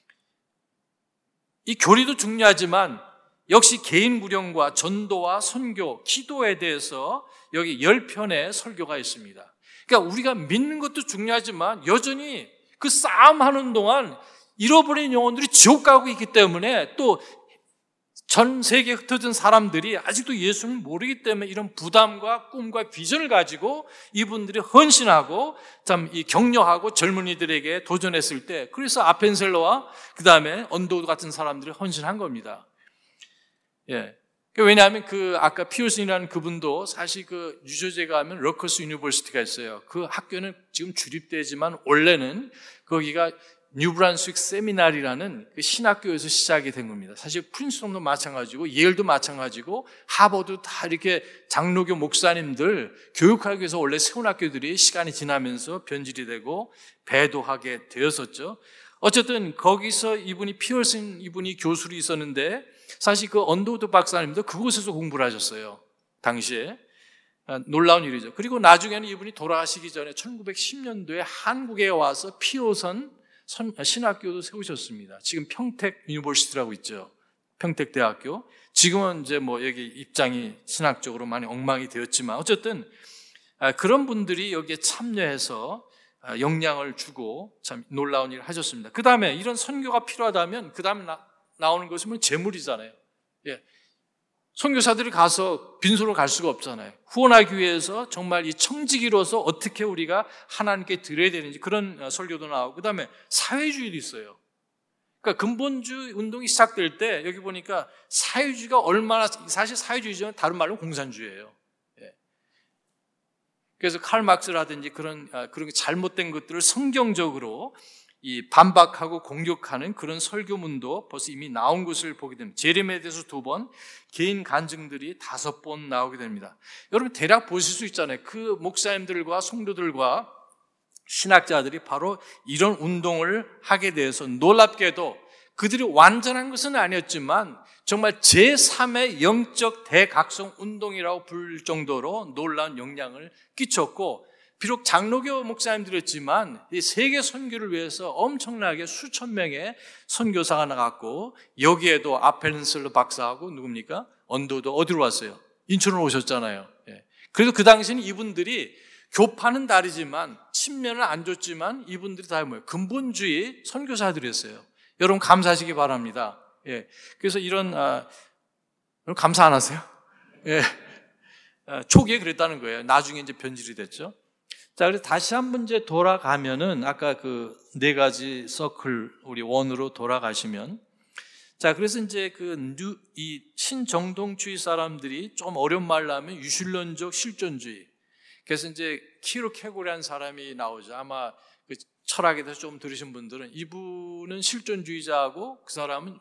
이 교리도 중요하지만 역시 개인 구령과 전도와 선교, 기도에 대해서 여기 열 편의 설교가 있습니다. 그러니까 우리가 믿는 것도 중요하지만 여전히 그 싸움하는 동안 잃어버린 영혼들이 지옥 가고 있기 때문에 또 전 세계에 흩어진 사람들이 아직도 예수를 모르기 때문에 이런 부담과 꿈과 비전을 가지고 이분들이 헌신하고 참 이 격려하고 젊은이들에게 도전했을 때, 그래서 아펜셀러와 그 다음에 언도우드 같은 사람들이 헌신한 겁니다. 예. 왜냐하면 그 아까 피어슨이라는 그분도 사실 그 뉴저지에 가면 러커스 유니버시티가 있어요. 그 학교는 지금 주립되지만 원래는 거기가 뉴브란스윅 세미나리라는 그 신학교에서 시작이 된 겁니다. 사실 프린스턴도 마찬가지고 예일도 마찬가지고 하버드 다 이렇게 장로교 목사님들 교육하기 위해서 원래 세운 학교들이 시간이 지나면서 변질이 되고 배도하게 되었었죠. 어쨌든 거기서 이분이 피어슨 이분이 교수로 있었는데 사실 그 언도우드 박사님도 그곳에서 공부를 하셨어요. 당시에. 놀라운 일이죠. 그리고 나중에는 이분이 돌아가시기 전에 천구백십 년도에 한국에 와서 피어선 신학교도 세우셨습니다. 지금 평택 유니버시티라고 있죠. 평택대학교. 지금은 이제 뭐 여기 입장이 신학적으로 많이 엉망이 되었지만 어쨌든 그런 분들이 여기에 참여해서 영향을 주고 참 놀라운 일을 하셨습니다. 그 다음에 이런 선교가 필요하다면 그 다음에 나, 나오는 것은 재물이잖아요. 예. 선교사들이 가서 빈손으로 갈 수가 없잖아요. 후원하기 위해서 정말 이 청지기로서 어떻게 우리가 하나님께 드려야 되는지 그런 설교도 나오고, 그 다음에 사회주의도 있어요. 그러니까 근본주의 운동이 시작될 때 여기 보니까 사회주의가 얼마나, 사실 사회주의는 다른 말로 공산주의예요. 예. 그래서 칼 막스라든지 그런 그런 잘못된 것들을 성경적으로 이 반박하고 공격하는 그런 설교문도 벌써 이미 나온 것을 보게 됩니다. 제레미야에 대해서 두 번, 개인 간증들이 다섯 번 나오게 됩니다. 여러분 대략 보실 수 있잖아요. 그 목사님들과 성도들과 신학자들이 바로 이런 운동을 하게 돼서 놀랍게도 그들이 완전한 것은 아니었지만 정말 제삼의 영적 대각성 운동이라고 부를 정도로 놀라운 영향을 끼쳤고, 비록 장로교 목사님들이었지만 이 세계 선교를 위해서 엄청나게 수천 명의 선교사가 나갔고, 여기에도 아펜셀러 박사하고 누굽니까? 언도도 어디로 왔어요? 인천으로 오셨잖아요. 예. 그래도 그 당시에는 이분들이 교파는 다르지만 친면을 안 줬지만 이분들이 다 뭐예요? 근본주의 선교사들이었어요. 여러분 감사하시기 바랍니다. 예. 그래서 이런 아, 여러분 감사 안 하세요? 예. 아, 초기에 그랬다는 거예요. 나중에 이제 변질이 됐죠. 자, 그래서 다시 한 번 이제 돌아가면은 아까 그 네 가지 서클 우리 원으로 돌아가시면, 자, 그래서 이제 그 이 신정동주의 사람들이 좀 어려운 말로 하면 유실론적 실존주의. 그래서 이제 키르케고르라는 사람이 나오죠. 아마 그 철학에 대해서 좀 들으신 분들은 이분은 실존주의자고 그 사람은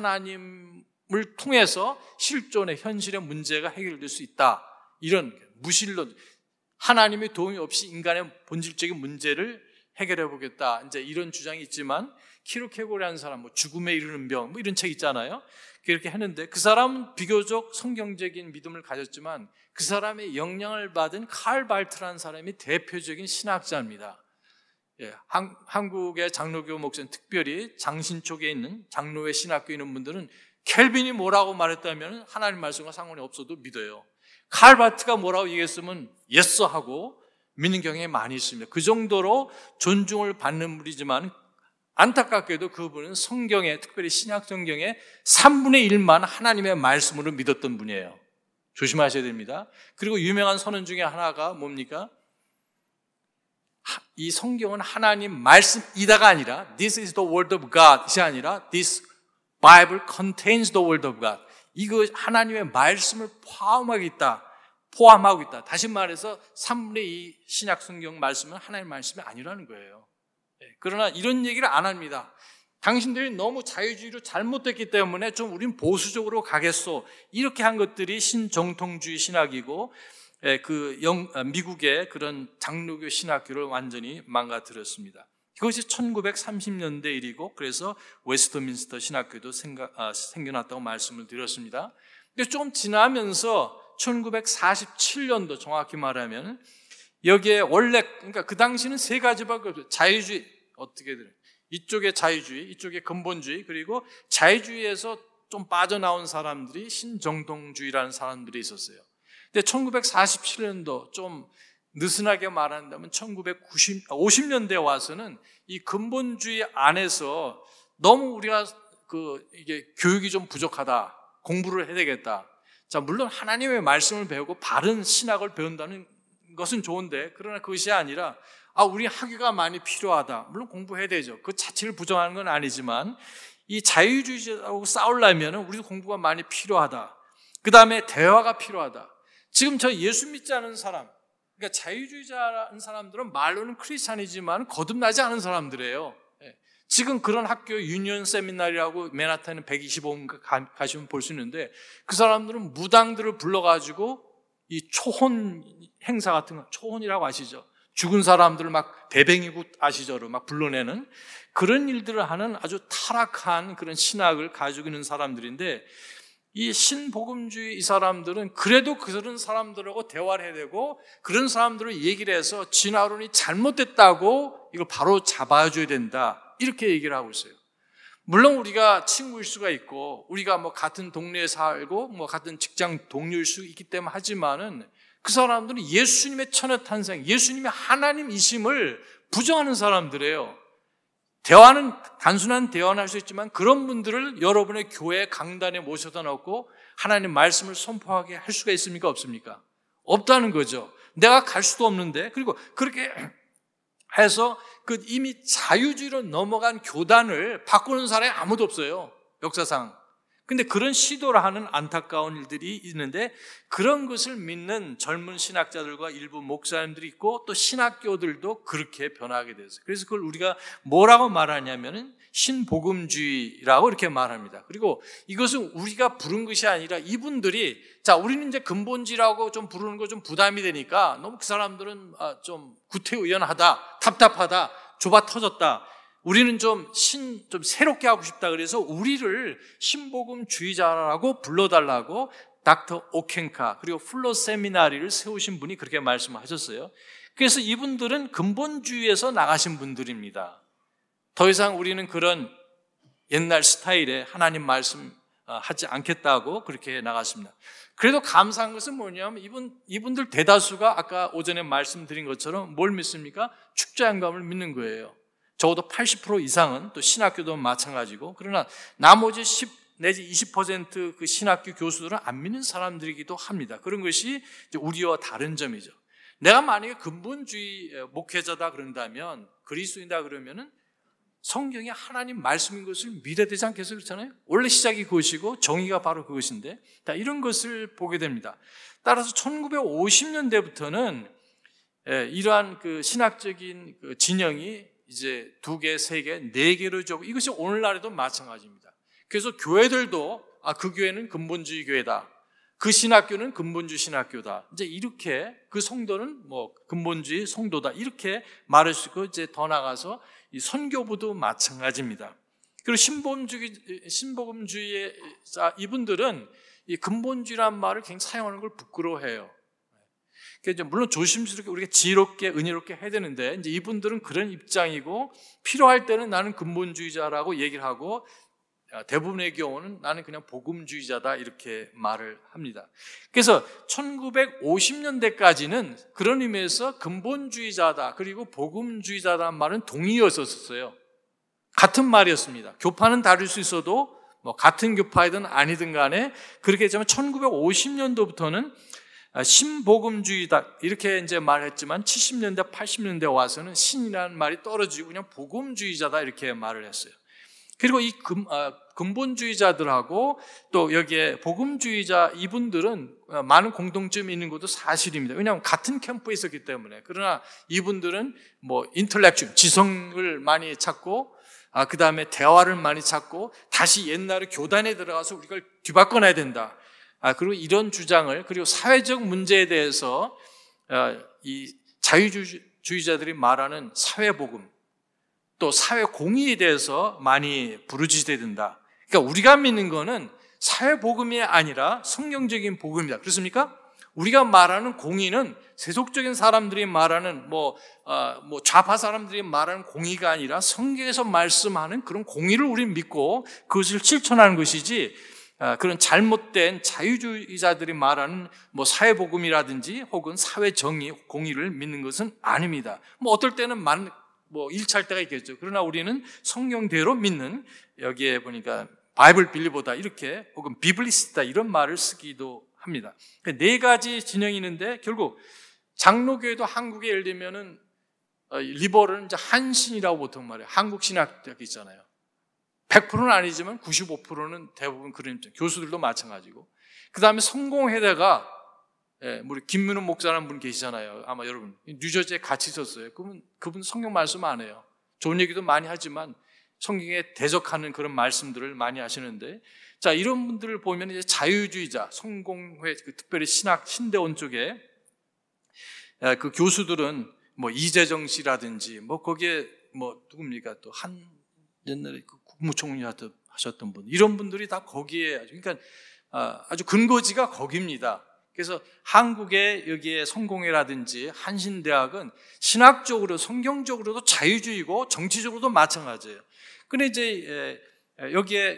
하나님을 통해서 실존의 현실의 문제가 해결될 수 있다. 이런 무신론. 하나님의 도움이 없이 인간의 본질적인 문제를 해결해 보겠다. 이제 이런 주장이 있지만 키르케고르라는 사람, 뭐 죽음에 이르는 병, 뭐 이런 책 있잖아요. 그렇게 했는데 그 사람은 비교적 성경적인 믿음을 가졌지만 그 사람의 영향을 받은 칼 발트라는 사람이 대표적인 신학자입니다. 예, 한, 한국의 장로교 목사님, 특별히 장신 쪽에 있는 장로회 신학교에 있는 분들은 켈빈이 뭐라고 말했다면 하나님 말씀과 상관이 없어도 믿어요. 칼 바트가 뭐라고 얘기했으면 예스 하고 믿는 경향이 많이 있습니다. 그 정도로 존중을 받는 분이지만 안타깝게도 그분은 성경에, 특별히 신약 성경의 삼분의 일만 하나님의 말씀으로 믿었던 분이에요. 조심하셔야 됩니다. 그리고 유명한 선언 중에 하나가 뭡니까? 이 성경은 하나님 말씀이다가 아니라 This is the word of God 이 아니라 This Bible contains the word of God. 이거 하나님의 말씀을 포함하고 있다. 포함하고 있다. 다시 말해서 삼분의 이 신약 성경 말씀은 하나님의 말씀이 아니라는 거예요. 그러나 이런 얘기를 안 합니다. 당신들이 너무 자유주의로 잘못됐기 때문에 좀 우린 보수적으로 가겠소. 이렇게 한 것들이 신정통주의 신학이고, 그 영, 미국의 그런 장로교 신학교를 완전히 망가뜨렸습니다. 그것이 천구백삼십 년대 일이고, 그래서 웨스트민스터 신학교도 생각, 아, 생겨났다고 말씀을 드렸습니다. 근데 조금 지나면서 천구백사십칠 년도 정확히 말하면 여기에 원래, 그러니까 그 당시는 세 가지밖에 없어요. 자유주의, 어떻게 들어요? 이쪽에 자유주의, 이쪽에 근본주의, 그리고 자유주의에서 좀 빠져나온 사람들이 신정통주의라는 사람들이 있었어요. 근데 천구백사십칠 년도 좀 느슨하게 말한다면 천구백오십 년대에 와서는 이 근본주의 안에서 너무 우리가 그 이게 교육이 좀 부족하다. 공부를 해야 되겠다. 자, 물론 하나님의 말씀을 배우고 바른 신학을 배운다는 것은 좋은데, 그러나 그것이 아니라 아, 우리 학위가 많이 필요하다. 물론 공부해야 되죠. 그 자체를 부정하는 건 아니지만 이 자유주의자하고 싸우려면 우리도 공부가 많이 필요하다. 그 다음에 대화가 필요하다. 지금 저 예수 믿지 않은 사람, 그러니까 자유주의자라는 사람들은 말로는 크리스찬이지만 거듭나지 않은 사람들이에요. 지금 그런 학교 유니언 세미나리라고 맨하탄에 백이십오 번 가시면 볼 수 있는데, 그 사람들은 무당들을 불러가지고 이 초혼 행사 같은 거, 초혼이라고 아시죠? 죽은 사람들을 막 대뱅이고 아시죠? 막 불러내는 그런 일들을 하는 아주 타락한 그런 신학을 가지고 있는 사람들인데, 이 신복음주의 이 사람들은 그래도 그런 사람들하고 대화를 해야 되고, 그런 사람들을 얘기를 해서 진화론이 잘못됐다고 이걸 바로 잡아줘야 된다, 이렇게 얘기를 하고 있어요. 물론 우리가 친구일 수가 있고, 우리가 뭐 같은 동네에 살고 뭐 같은 직장 동료일 수 있기 때문에 하지만은, 그 사람들은 예수님의 천하탄생, 예수님의 하나님이심을 부정하는 사람들이에요. 대화는 단순한 대화는 할 수 있지만 그런 분들을 여러분의 교회 강단에 모셔다 놓고 하나님 말씀을 선포하게 할 수가 있습니까? 없습니까? 없다는 거죠. 내가 갈 수도 없는데. 그리고 그렇게 해서 그 이미 자유주의로 넘어간 교단을 바꾸는 사람이 아무도 없어요, 역사상. 근데 그런 시도를 하는 안타까운 일들이 있는데, 그런 것을 믿는 젊은 신학자들과 일부 목사님들이 있고 또 신학교들도 그렇게 변하게 됐어요. 그래서 그걸 우리가 뭐라고 말하냐면은 신복음주의라고 이렇게 말합니다. 그리고 이것은 우리가 부른 것이 아니라 이분들이, 자, 우리는 이제 근본주의라고 좀 부르는 거 좀 부담이 되니까 너무 그 사람들은 좀 구태의연하다, 답답하다, 좁아 터졌다, 우리는 좀 신, 좀 새롭게 하고 싶다, 그래서 우리를 신복음주의자라고 불러달라고 닥터 오켄카 그리고 플로 세미나리를 세우신 분이 그렇게 말씀하셨어요. 그래서 이분들은 근본주의에서 나가신 분들입니다. 더 이상 우리는 그런 옛날 스타일의 하나님 말씀 하지 않겠다고 그렇게 나갔습니다. 그래도 감사한 것은 뭐냐면 이분, 이분들 대다수가 아까 오전에 말씀드린 것처럼 뭘 믿습니까? 축제한감을 믿는 거예요. 적어도 팔십 퍼센트 이상은, 또 신학교도 마찬가지고, 그러나 나머지 십 내지 이십 퍼센트 그 신학교 교수들은 안 믿는 사람들이기도 합니다. 그런 것이 이제 우리와 다른 점이죠. 내가 만약에 근본주의 목회자다 그런다면, 그리스도인이다 그러면은 성경이 하나님 말씀인 것을 믿어야 되지 않겠어요? 그렇잖아요? 원래 시작이 그것이고 정의가 바로 그것인데, 자, 이런 것을 보게 됩니다. 따라서 천구백오십 년대부터는 이러한 그 신학적인 그 진영이 이제 두 개, 세 개, 네 개로 적, 이것이 오늘날에도 마찬가지입니다. 그래서 교회들도 아, 그 교회는 근본주의 교회다, 그 신학교는 근본주의 신학교다, 이제 이렇게 그 성도는 뭐 근본주의 성도다, 이렇게 말할 수 있고, 이제 더 나가서 이 선교부도 마찬가지입니다. 그리고 신복음주의 신복음주의 자 이분들은 이 근본주의란 말을 굉장히 사용하는 걸 부끄러워해요. 그래서 물론 조심스럽게 우리가 지혜롭게 은혜롭게 해야 되는데, 이제 이분들은 그런 입장이고, 필요할 때는 나는 근본주의자라고 얘기를 하고, 대부분의 경우는 나는 그냥 복음주의자다, 이렇게 말을 합니다. 그래서 천구백오십 년대까지는 그런 의미에서 근본주의자다 그리고 복음주의자라는 말은 동의어였었어요. 같은 말이었습니다. 교파는 다를 수 있어도 뭐 같은 교파이든 아니든 간에 그렇게 했지만, 천구백오십 년도부터는 신복음주의다 이렇게 이제 말했지만, 칠십 년대, 팔십 년대 와서는 신이라는 말이 떨어지고 그냥 복음주의자다 이렇게 말을 했어요. 그리고 이 근, 아, 근본주의자들하고 또 여기에 복음주의자 이분들은 많은 공통점이 있는 것도 사실입니다. 왜냐하면 같은 캠프에 있었기 때문에. 그러나 이분들은 뭐 인텔렉츄얼, 지성을 많이 찾고, 아, 그 다음에 대화를 많이 찾고, 다시 옛날에 교단에 들어가서 우리가 뒤바꿔놔야 된다. 아, 그리고 이런 주장을, 그리고 사회적 문제에 대해서 이 자유주의자들이 말하는 사회복음, 또 사회공의에 대해서 많이 부르짖어야 된다. 그러니까 우리가 믿는 거는 사회복음이 아니라 성경적인 복음이다. 그렇습니까? 우리가 말하는 공의는 세속적인 사람들이 말하는 뭐, 어, 뭐 좌파 사람들이 말하는 공의가 아니라 성경에서 말씀하는 그런 공의를 우리는 믿고 그것을 실천하는 것이지, 그런 잘못된 자유주의자들이 말하는 뭐 사회복음이라든지 혹은 사회정의, 공의를 믿는 것은 아닙니다. 뭐 어떨 때는 만, 뭐 일치할 때가 있겠죠. 그러나 우리는 성경대로 믿는, 여기에 보니까 바이블 빌리보다 이렇게 혹은 비블리스트다 이런 말을 쓰기도 합니다. 네 가지 진영이 있는데 결국 장로교회도 한국에 예를 들면은 리버럴은 이제 한신이라고 보통 말해요. 한국 신학대학 있잖아요. 백 퍼센트는 아니지만 구십오 퍼센트는 대부분 그런 입장. 교수들도 마찬가지고. 그 다음에 성공회대가 예, 우리 김민우 목사라는 분 계시잖아요. 아마 여러분 뉴저지에 같이 있었어요. 그분 그분 성경 말씀 안 해요. 좋은 얘기도 많이 하지만 성경에 대적하는 그런 말씀들을 많이 하시는데, 자 이런 분들을 보면 이제 자유주의자, 성공회, 그 특별히 신학 신대원 쪽에 예, 그 교수들은 뭐 이재정 씨라든지 뭐 거기에 뭐 누굽니까 또 한 옛날에 그 국무총리 하셨던 분 이런 분들이 다 거기에 아주 그러니까 아주 근거지가 거기입니다. 그래서 한국의 여기에 성공회라든지 한신대학은 신학적으로 성경적으로도 자유주의고 정치적으로도 마찬가지예요. 근데 이제 여기에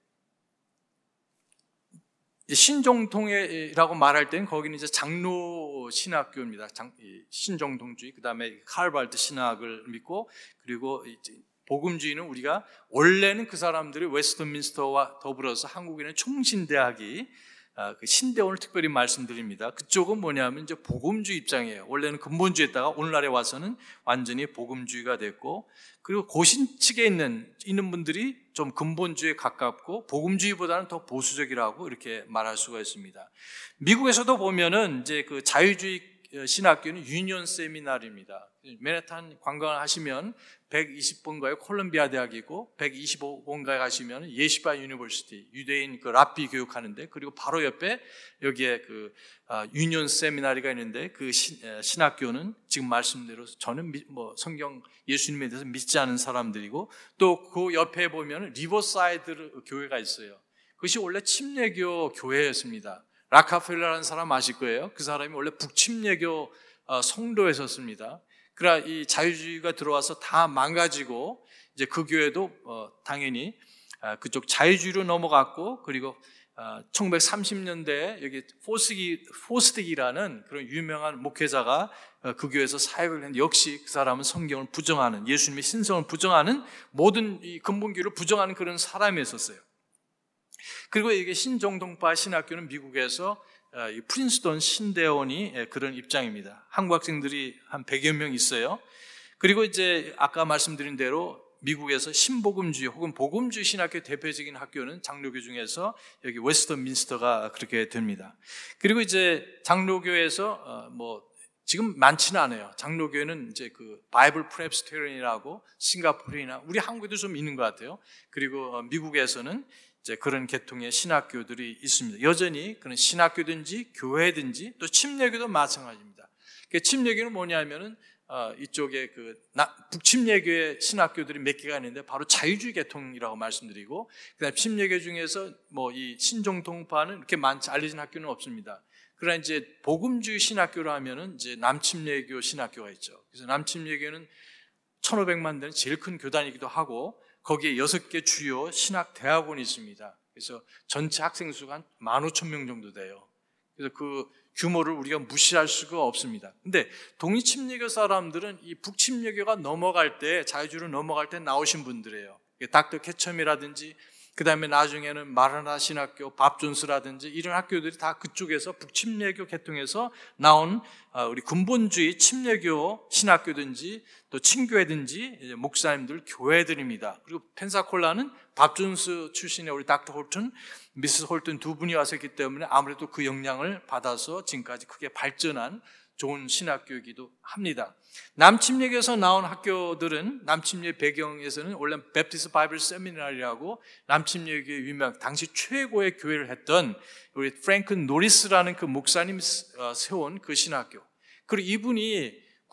신정통회라고 말할 때는 거기는 이제 장로 신학교입니다. 신정통주의, 그 다음에 칼발트 신학을 믿고, 그리고 이제 복음주의는 우리가 원래는 그 사람들이 웨스트민스터와 더불어서 한국에는 총신대학이 그 신대원을 특별히 말씀드립니다. 그쪽은 뭐냐면 이제 복음주의 입장이에요. 원래는 근본주의였다가 오늘날에 와서는 완전히 복음주의가 됐고, 그리고 고신 측에 있는 있는 분들이 좀 근본주의에 가깝고 복음주의보다는 더 보수적이라고 이렇게 말할 수가 있습니다. 미국에서도 보면은 이제 그 자유주의 신학교는 유니온 세미나리입니다. 맨해튼 관광을 하시면 백이십 번가에 콜롬비아 대학이고 백이십오 번가에 가시면 예시바 유니버시티 유대인 그 랍비 교육하는데, 그리고 바로 옆에 여기에 그 아, 유니온 세미나리가 있는데 그 신, 신학교는 지금 말씀대로 저는 미, 뭐 성경 예수님에 대해서 믿지 않은 사람들이고, 또 그 옆에 보면 리버사이드 교회가 있어요. 그것이 원래 침례교 교회였습니다. 라카펠러라는 사람 아실 거예요. 그 사람이 원래 북침례교 성도였었습니다. 그러나 이 자유주의가 들어와서 다 망가지고 이제 그 교회도 어, 당연히 그쪽 자유주의로 넘어갔고, 그리고 어, 천구백삼십 년대에 여기 포스기 포스틱이라는 그런 유명한 목회자가 어, 그 교회에서 사역을 했는데, 역시 그 사람은 성경을 부정하는, 예수님의 신성을 부정하는, 모든 이 근본교를 부정하는 그런 사람이었었어요. 그리고 이게 신정통파 신학교는 미국에서 이 프린스턴 신대원이 그런 입장입니다. 한국 학생들이 한 백여 명 있어요. 그리고 이제 아까 말씀드린 대로 미국에서 신복음주의 혹은 복음주의 신학교 대표적인 학교는 장로교 중에서 여기 웨스터민스터가 그렇게 됩니다. 그리고 이제 장로교에서 뭐 지금 많지는 않아요. 장로교회는 이제 그 바이블 프레스테리언이라고 싱가포르나 우리 한국에도 좀 있는 것 같아요. 그리고 미국에서는 이제 그런 계통의 신학교들이 있습니다. 여전히 그런 신학교든지 교회든지 또 침례교도 마찬가지입니다. 그 침례교는 뭐냐면은 어, 이쪽에 그 나, 북침례교의 신학교들이 몇 개가 있는데 바로 자유주의 계통이라고 말씀드리고, 그다음 침례교 중에서 뭐 이 신정통파는 이렇게 많지 알려진 학교는 없습니다. 그러나 이제 복음주의 신학교로 하면은 이제 남침례교 신학교가 있죠. 그래서 남침례교는 천오백만 되는 제일 큰 교단이기도 하고, 거기에 여섯 개 주요 신학 대학원이 있습니다. 그래서 전체 학생 수가 한 만 오천 명 정도 돼요. 그래서 그 규모를 우리가 무시할 수가 없습니다. 근데 동이침례교 사람들은 이 북침례교가 넘어갈 때, 자유주의로 넘어갈 때 나오신 분들이에요. 닥터 캐첨이라든지 그 다음에 나중에는 마라나 신학교, 밥존스라든지 이런 학교들이 다 그쪽에서 북침례교 계통에서 나온 우리 근본주의 침례교 신학교든지 또 친교회든지 목사님들 교회들입니다. 그리고 펜사콜라는 밥존스 출신의 우리 닥터 홀튼, 미스 홀튼 두 분이 와서 있기 때문에 아무래도 그 영향을 받아서 지금까지 크게 발전한 좋은 신학교이기도 합니다. 남침례교에서 나온 학교들은 남침례 배경에서는 원래 베프티스 바이블 세미나리라고 남침례교의 유명 당시 최고의 교회를 했던 우리 프랭크 노리스라는 그 목사님이 세운 그 신학교. 그리고 이분이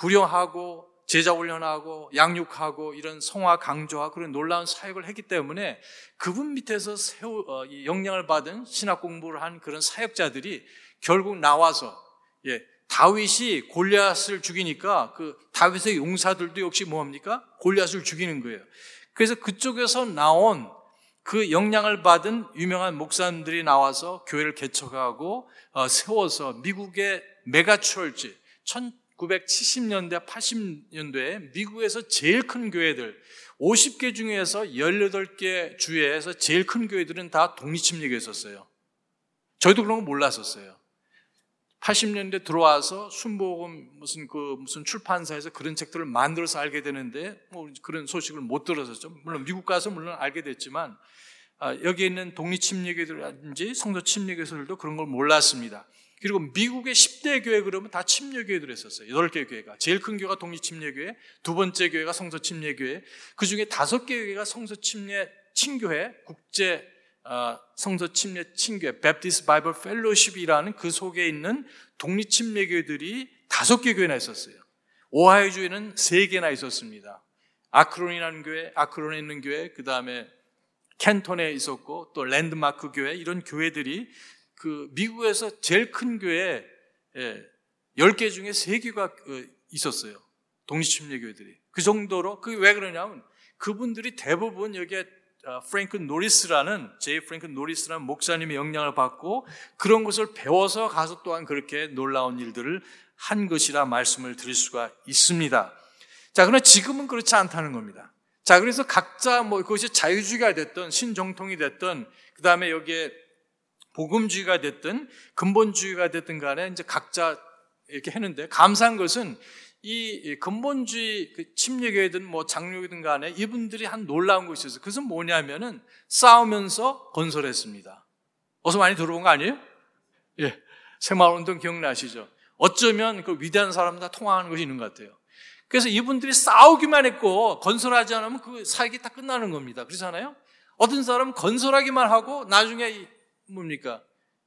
구령하고 제자 훈련하고 양육하고 이런 성화 강조하고 그런 놀라운 사역을 했기 때문에 그분 밑에서 세우, 어, 영향을 받은 신학 공부를 한 그런 사역자들이 결국 나와서 예. 다윗이 골리앗을 죽이니까 그 다윗의 용사들도 역시 뭐합니까? 골리앗을 죽이는 거예요. 그래서 그쪽에서 나온 그 영향을 받은 유명한 목사님들이 나와서 교회를 개척하고 어, 세워서 미국의 메가처치 천구백칠십 년대, 팔십 년대에 미국에서 제일 큰 교회들, 오십 개 중에서 열여덟 개 주에서 제일 큰 교회들은 다 독립침례교였었어요. 저희도 그런 거 몰랐었어요. 팔십 년대 들어와서 순복음 무슨 그 무슨 출판사에서 그런 책들을 만들어서 알게 되는데 뭐 그런 소식을 못 들었었죠. 물론 미국 가서 물론 알게 됐지만 아, 여기 있는 독립침례교회들인지 성도 침례교회들도 그런 걸 몰랐습니다. 그리고 미국의 십 대 교회 그러면 다 침례교회들 했었어요. 여덟 개 교회가. 제일 큰 교회가 독립침례교회, 두 번째 교회가 성서침례교회, 그 중에 다섯 개 교회가 성서침례 친교회, 국제 어, 성서침례 친교회, Baptist Bible Fellowship이라는 그 속에 있는 독립침례교회들이 다섯 개 교회나 있었어요. 오하이주에는 세 개나 있었습니다. 아크론이라는 교회, 아크론에 있는 교회, 그 다음에 캔톤에 있었고 또 랜드마크 교회, 이런 교회들이 그 미국에서 제일 큰 교회 열 개 중에 세 개가 있었어요. 독립침례교회들이. 그 정도로, 그게 왜 그러냐면 그분들이 대부분 여기에 프랭크 노리스라는, 제이 프랭크 노리스라는 목사님의 영향을 받고 그런 것을 배워서 가서 또한 그렇게 놀라운 일들을 한 것이라 말씀을 드릴 수가 있습니다. 자, 그러나 지금은 그렇지 않다는 겁니다. 자, 그래서 각자 뭐 그것이 자유주의가 됐든 신정통이 됐든 그 다음에 여기에 복음주의가 됐든 근본주의가 됐든 간에 이제 각자 이렇게 했는데, 감사한 것은 이 근본주의 침례교회든 뭐 장로교든 간에 이분들이 한 놀라운 것이 있어요. 그것은 뭐냐면은 싸우면서 건설했습니다. 어서 많이 들어본 거 아니에요? 예. 새마을운동 기억나시죠? 어쩌면 그 위대한 사람 다 통하는 것이 있는 것 같아요. 그래서 이분들이 싸우기만 했고 건설하지 않으면 그 사역이 다 끝나는 겁니다. 그렇잖아요? 어떤 사람은 건설하기만 하고 나중에 뭡니까?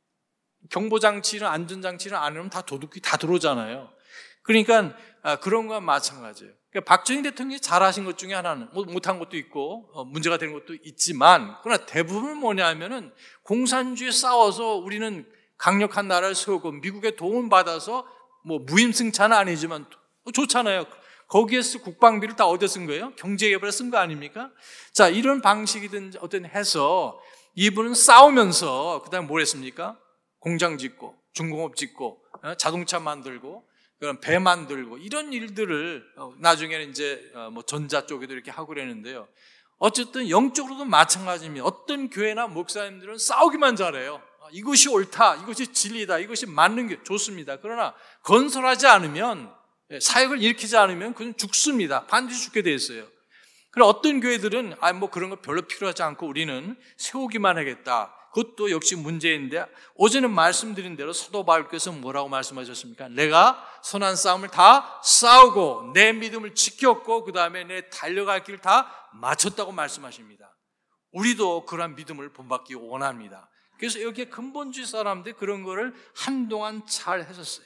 경보장치를, 안전장치를 안 하면 다 도둑이 다 들어오잖아요. 그러니까 그런 거와 마찬가지예요. 그러니까 박정희 대통령이 잘하신 것 중에 하나는, 못한 것도 있고 문제가 되는 것도 있지만, 그러나 대부분은 뭐냐면은 공산주의에 싸워서 우리는 강력한 나라를 세우고 미국의 도움 받아서 뭐 무임승차는 아니지만 좋잖아요. 거기에서 국방비를 다 어디에 쓴 거예요? 경제개발에 쓴 거 아닙니까? 자, 이런 방식이든 어떤 해서 이분은 싸우면서 그다음에 뭘 했습니까? 공장 짓고 중공업 짓고 자동차 만들고 그런 배 만들고 이런 일들을 나중에는 이제 뭐 전자 쪽에도 이렇게 하고 그러는데요. 어쨌든 영적으로도 마찬가지입니다. 어떤 교회나 목사님들은 싸우기만 잘해요. 이것이 옳다, 이것이 진리다, 이것이 맞는 게 좋습니다. 그러나 건설하지 않으면, 사역을 일으키지 않으면 그건 죽습니다. 반드시 죽게 돼 있어요. 그럼 어떤 교회들은 아, 뭐 그런 거 별로 필요하지 않고 우리는 세우기만 하겠다. 그것도 역시 문제인데, 어제는 말씀드린 대로 사도 바울께서 뭐라고 말씀하셨습니까? 내가 선한 싸움을 다 싸우고 내 믿음을 지켰고 그 다음에 내 달려갈 길을 다 마쳤다고 말씀하십니다. 우리도 그러한 믿음을 본받기 원합니다. 그래서 여기에 근본주의 사람들이 그런 거를 한동안 잘 했었어요.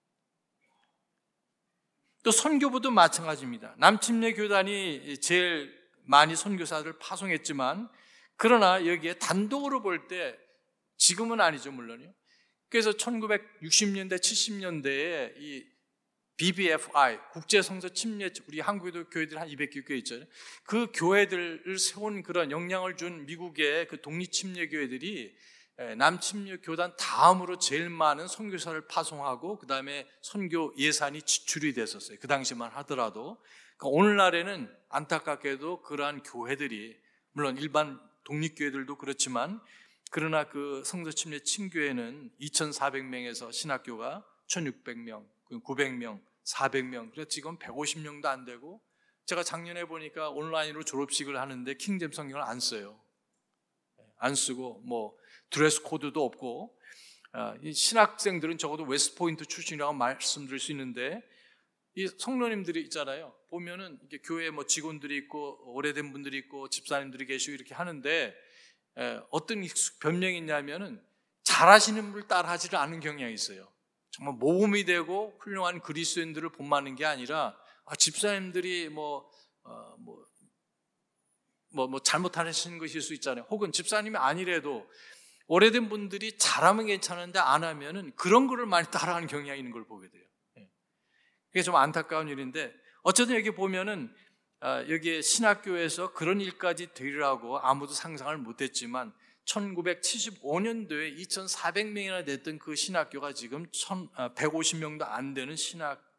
또 선교부도 마찬가지입니다. 남침례 교단이 제일 많이 선교사들을 파송했지만, 그러나 여기에 단독으로 볼 때, 지금은 아니죠 물론요. 그래서 천구백육십 년대, 칠십 년대에 이 비비에프아이 국제성서 침례, 우리 한국에도 교회들 한 이백 개 교회 있잖아요. 그 교회들을 세운 그런 영향을 준 미국의 그 독립침례 교회들이 남침례 교단 다음으로 제일 많은 선교사를 파송하고 그 다음에 선교 예산이 지출이 됐었어요. 그 당시만 하더라도. 그러니까 오늘날에는 안타깝게도 그러한 교회들이, 물론 일반 독립교회들도 그렇지만, 그러나 그 성서침례 친교회는 이천사백 명에서 신학교가 천육백 명, 구백 명, 사백 명, 그래서 지금 백오십 명도 안 되고, 제가 작년에 보니까 온라인으로 졸업식을 하는데 킹잼 성경을 안 써요. 안 쓰고 뭐 드레스 코드도 없고, 이 신학생들은 적어도 웨스트포인트 출신이라고 말씀드릴 수 있는데, 이 성도님들이 있잖아요. 보면은 이렇게 교회 뭐 직원들이 있고 오래된 분들이 있고 집사님들이 계시고 이렇게 하는데, 어떤 변명이 있냐면은 잘하시는 분을 따라하지를 않은 경향이 있어요. 정말 모범이 되고 훌륭한 그리스도인들을 본받는 게 아니라, 아, 집사님들이 뭐, 어, 뭐, 뭐, 뭐 잘못하시는 것일 수 있잖아요. 혹은 집사님이 아니래도 오래된 분들이 잘하면 괜찮은데 안 하면은 그런 거를 많이 따라하는 경향이 있는 걸 보게 돼요. 그게 좀 안타까운 일인데, 어쨌든 여기 보면은 여기에 신학교에서 그런 일까지 되리라고 아무도 상상을 못했지만, 천구백칠십오 년도에 이천사백 명이나 됐던 그 신학교가 지금 백오십 명도 안 되는 신학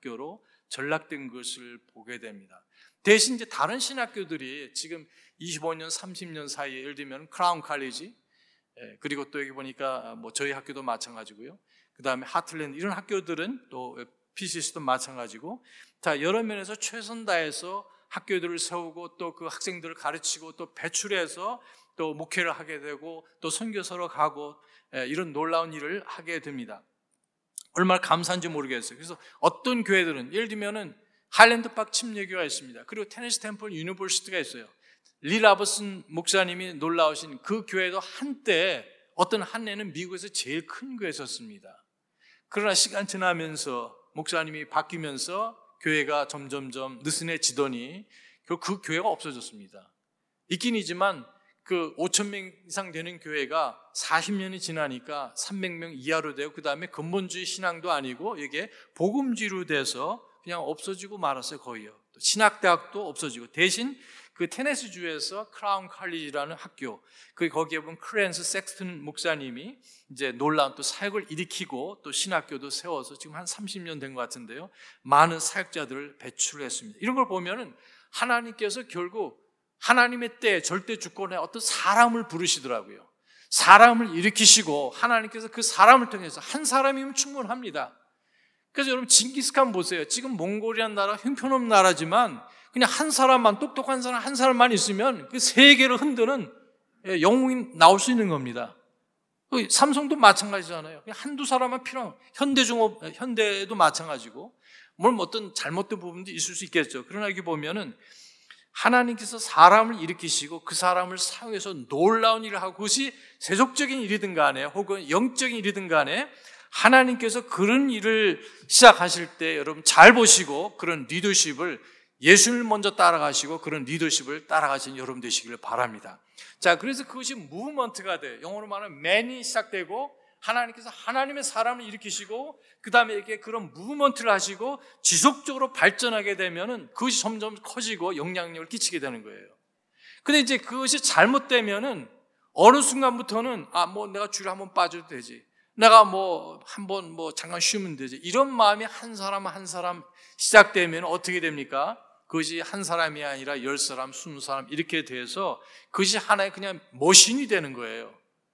학교로 전락된 것을 보게 됩니다. 대신 이제 다른 신학교들이 지금 이십오 년, 삼십 년 사이에 예를 들면 크라운 칼리지, 그리고 또 여기 보니까 뭐 저희 학교도 마찬가지고요. 그 다음에 하틀랜드 이런 학교들은 또 피씨에스도 마찬가지고, 자 여러 면에서 최선 다해서 학교들을 세우고 또 그 학생들을 가르치고 또 배출해서 또 목회를 하게 되고 또 선교사로 가고 이런 놀라운 일을 하게 됩니다. 얼마나 감사한지 모르겠어요. 그래서 어떤 교회들은 예를 들면은 하일랜드박 침례교가 있습니다. 그리고 테네시 템플 유니버시티가 있어요. 리 라버슨 목사님이 놀라우신 그 교회도 한때 어떤 한 해는 미국에서 제일 큰 교회였습니다. 그러나 시간 지나면서 목사님이 바뀌면서 교회가 점점점 느슨해지더니 그 교회가 없어졌습니다. 있긴 있지만 그 오천 명 이상 되는 교회가 사십 년이 지나니까 삼백 명 이하로 되고 그 다음에 근본주의 신앙도 아니고 이게 복음주의로 돼서 그냥 없어지고 말았어요. 거의요. 또 신학대학도 없어지고 대신 그 테네시주에서 크라운 칼리지라는 학교, 그 거기에 보면 크랜스 섹스턴 목사님이 이제 놀라운 또 사역을 일으키고 또 신학교도 세워서 지금 한 삼십 년 된 것 같은데요. 많은 사역자들을 배출했습니다. 이런 걸 보면은 하나님께서 결국 하나님의 때 절대 주권에 어떤 사람을 부르시더라고요. 사람을 일으키시고 하나님께서 그 사람을 통해서 한 사람이면 충분합니다. 그래서 여러분 징기스칸 보세요. 지금 몽골이라는 나라 형편없는 나라지만 그냥 한 사람만, 똑똑한 사람 한 사람만 있으면 그 세계를 흔드는 영웅이 나올 수 있는 겁니다. 삼성도 마찬가지잖아요. 그냥 한두 사람만 필요한, 현대중업, 현대도 마찬가지고, 물론 어떤 잘못된 부분도 있을 수 있겠죠. 그러나 여기 보면은 하나님께서 사람을 일으키시고 그 사람을 사용해서 놀라운 일을 하고, 그것이 세속적인 일이든 간에 혹은 영적인 일이든 간에 하나님께서 그런 일을 시작하실 때 여러분 잘 보시고 그런 리더십을, 예수를 먼저 따라가시고 그런 리더십을 따라가시는 여러분 되시기를 바랍니다. 자, 그래서 그것이 무브먼트가 돼요. 영어로 말하면 맨이 시작되고 하나님께서 하나님의 사람을 일으키시고 그 다음에 이렇게 그런 무브먼트를 하시고 지속적으로 발전하게 되면은 그것이 점점 커지고 영향력을 끼치게 되는 거예요. 근데 이제 그것이 잘못되면은 어느 순간부터는 아, 뭐 내가 주일 한번 빠져도 되지. 내가 뭐 한번 뭐 잠깐 쉬면 되지. 이런 마음이 한 사람 한 사람 시작되면 어떻게 됩니까? 그것이 한 사람이 아니라 열 사람, 스무 사람 이렇게 돼서 그것이 하나의 그냥 머신이 되는 거예요.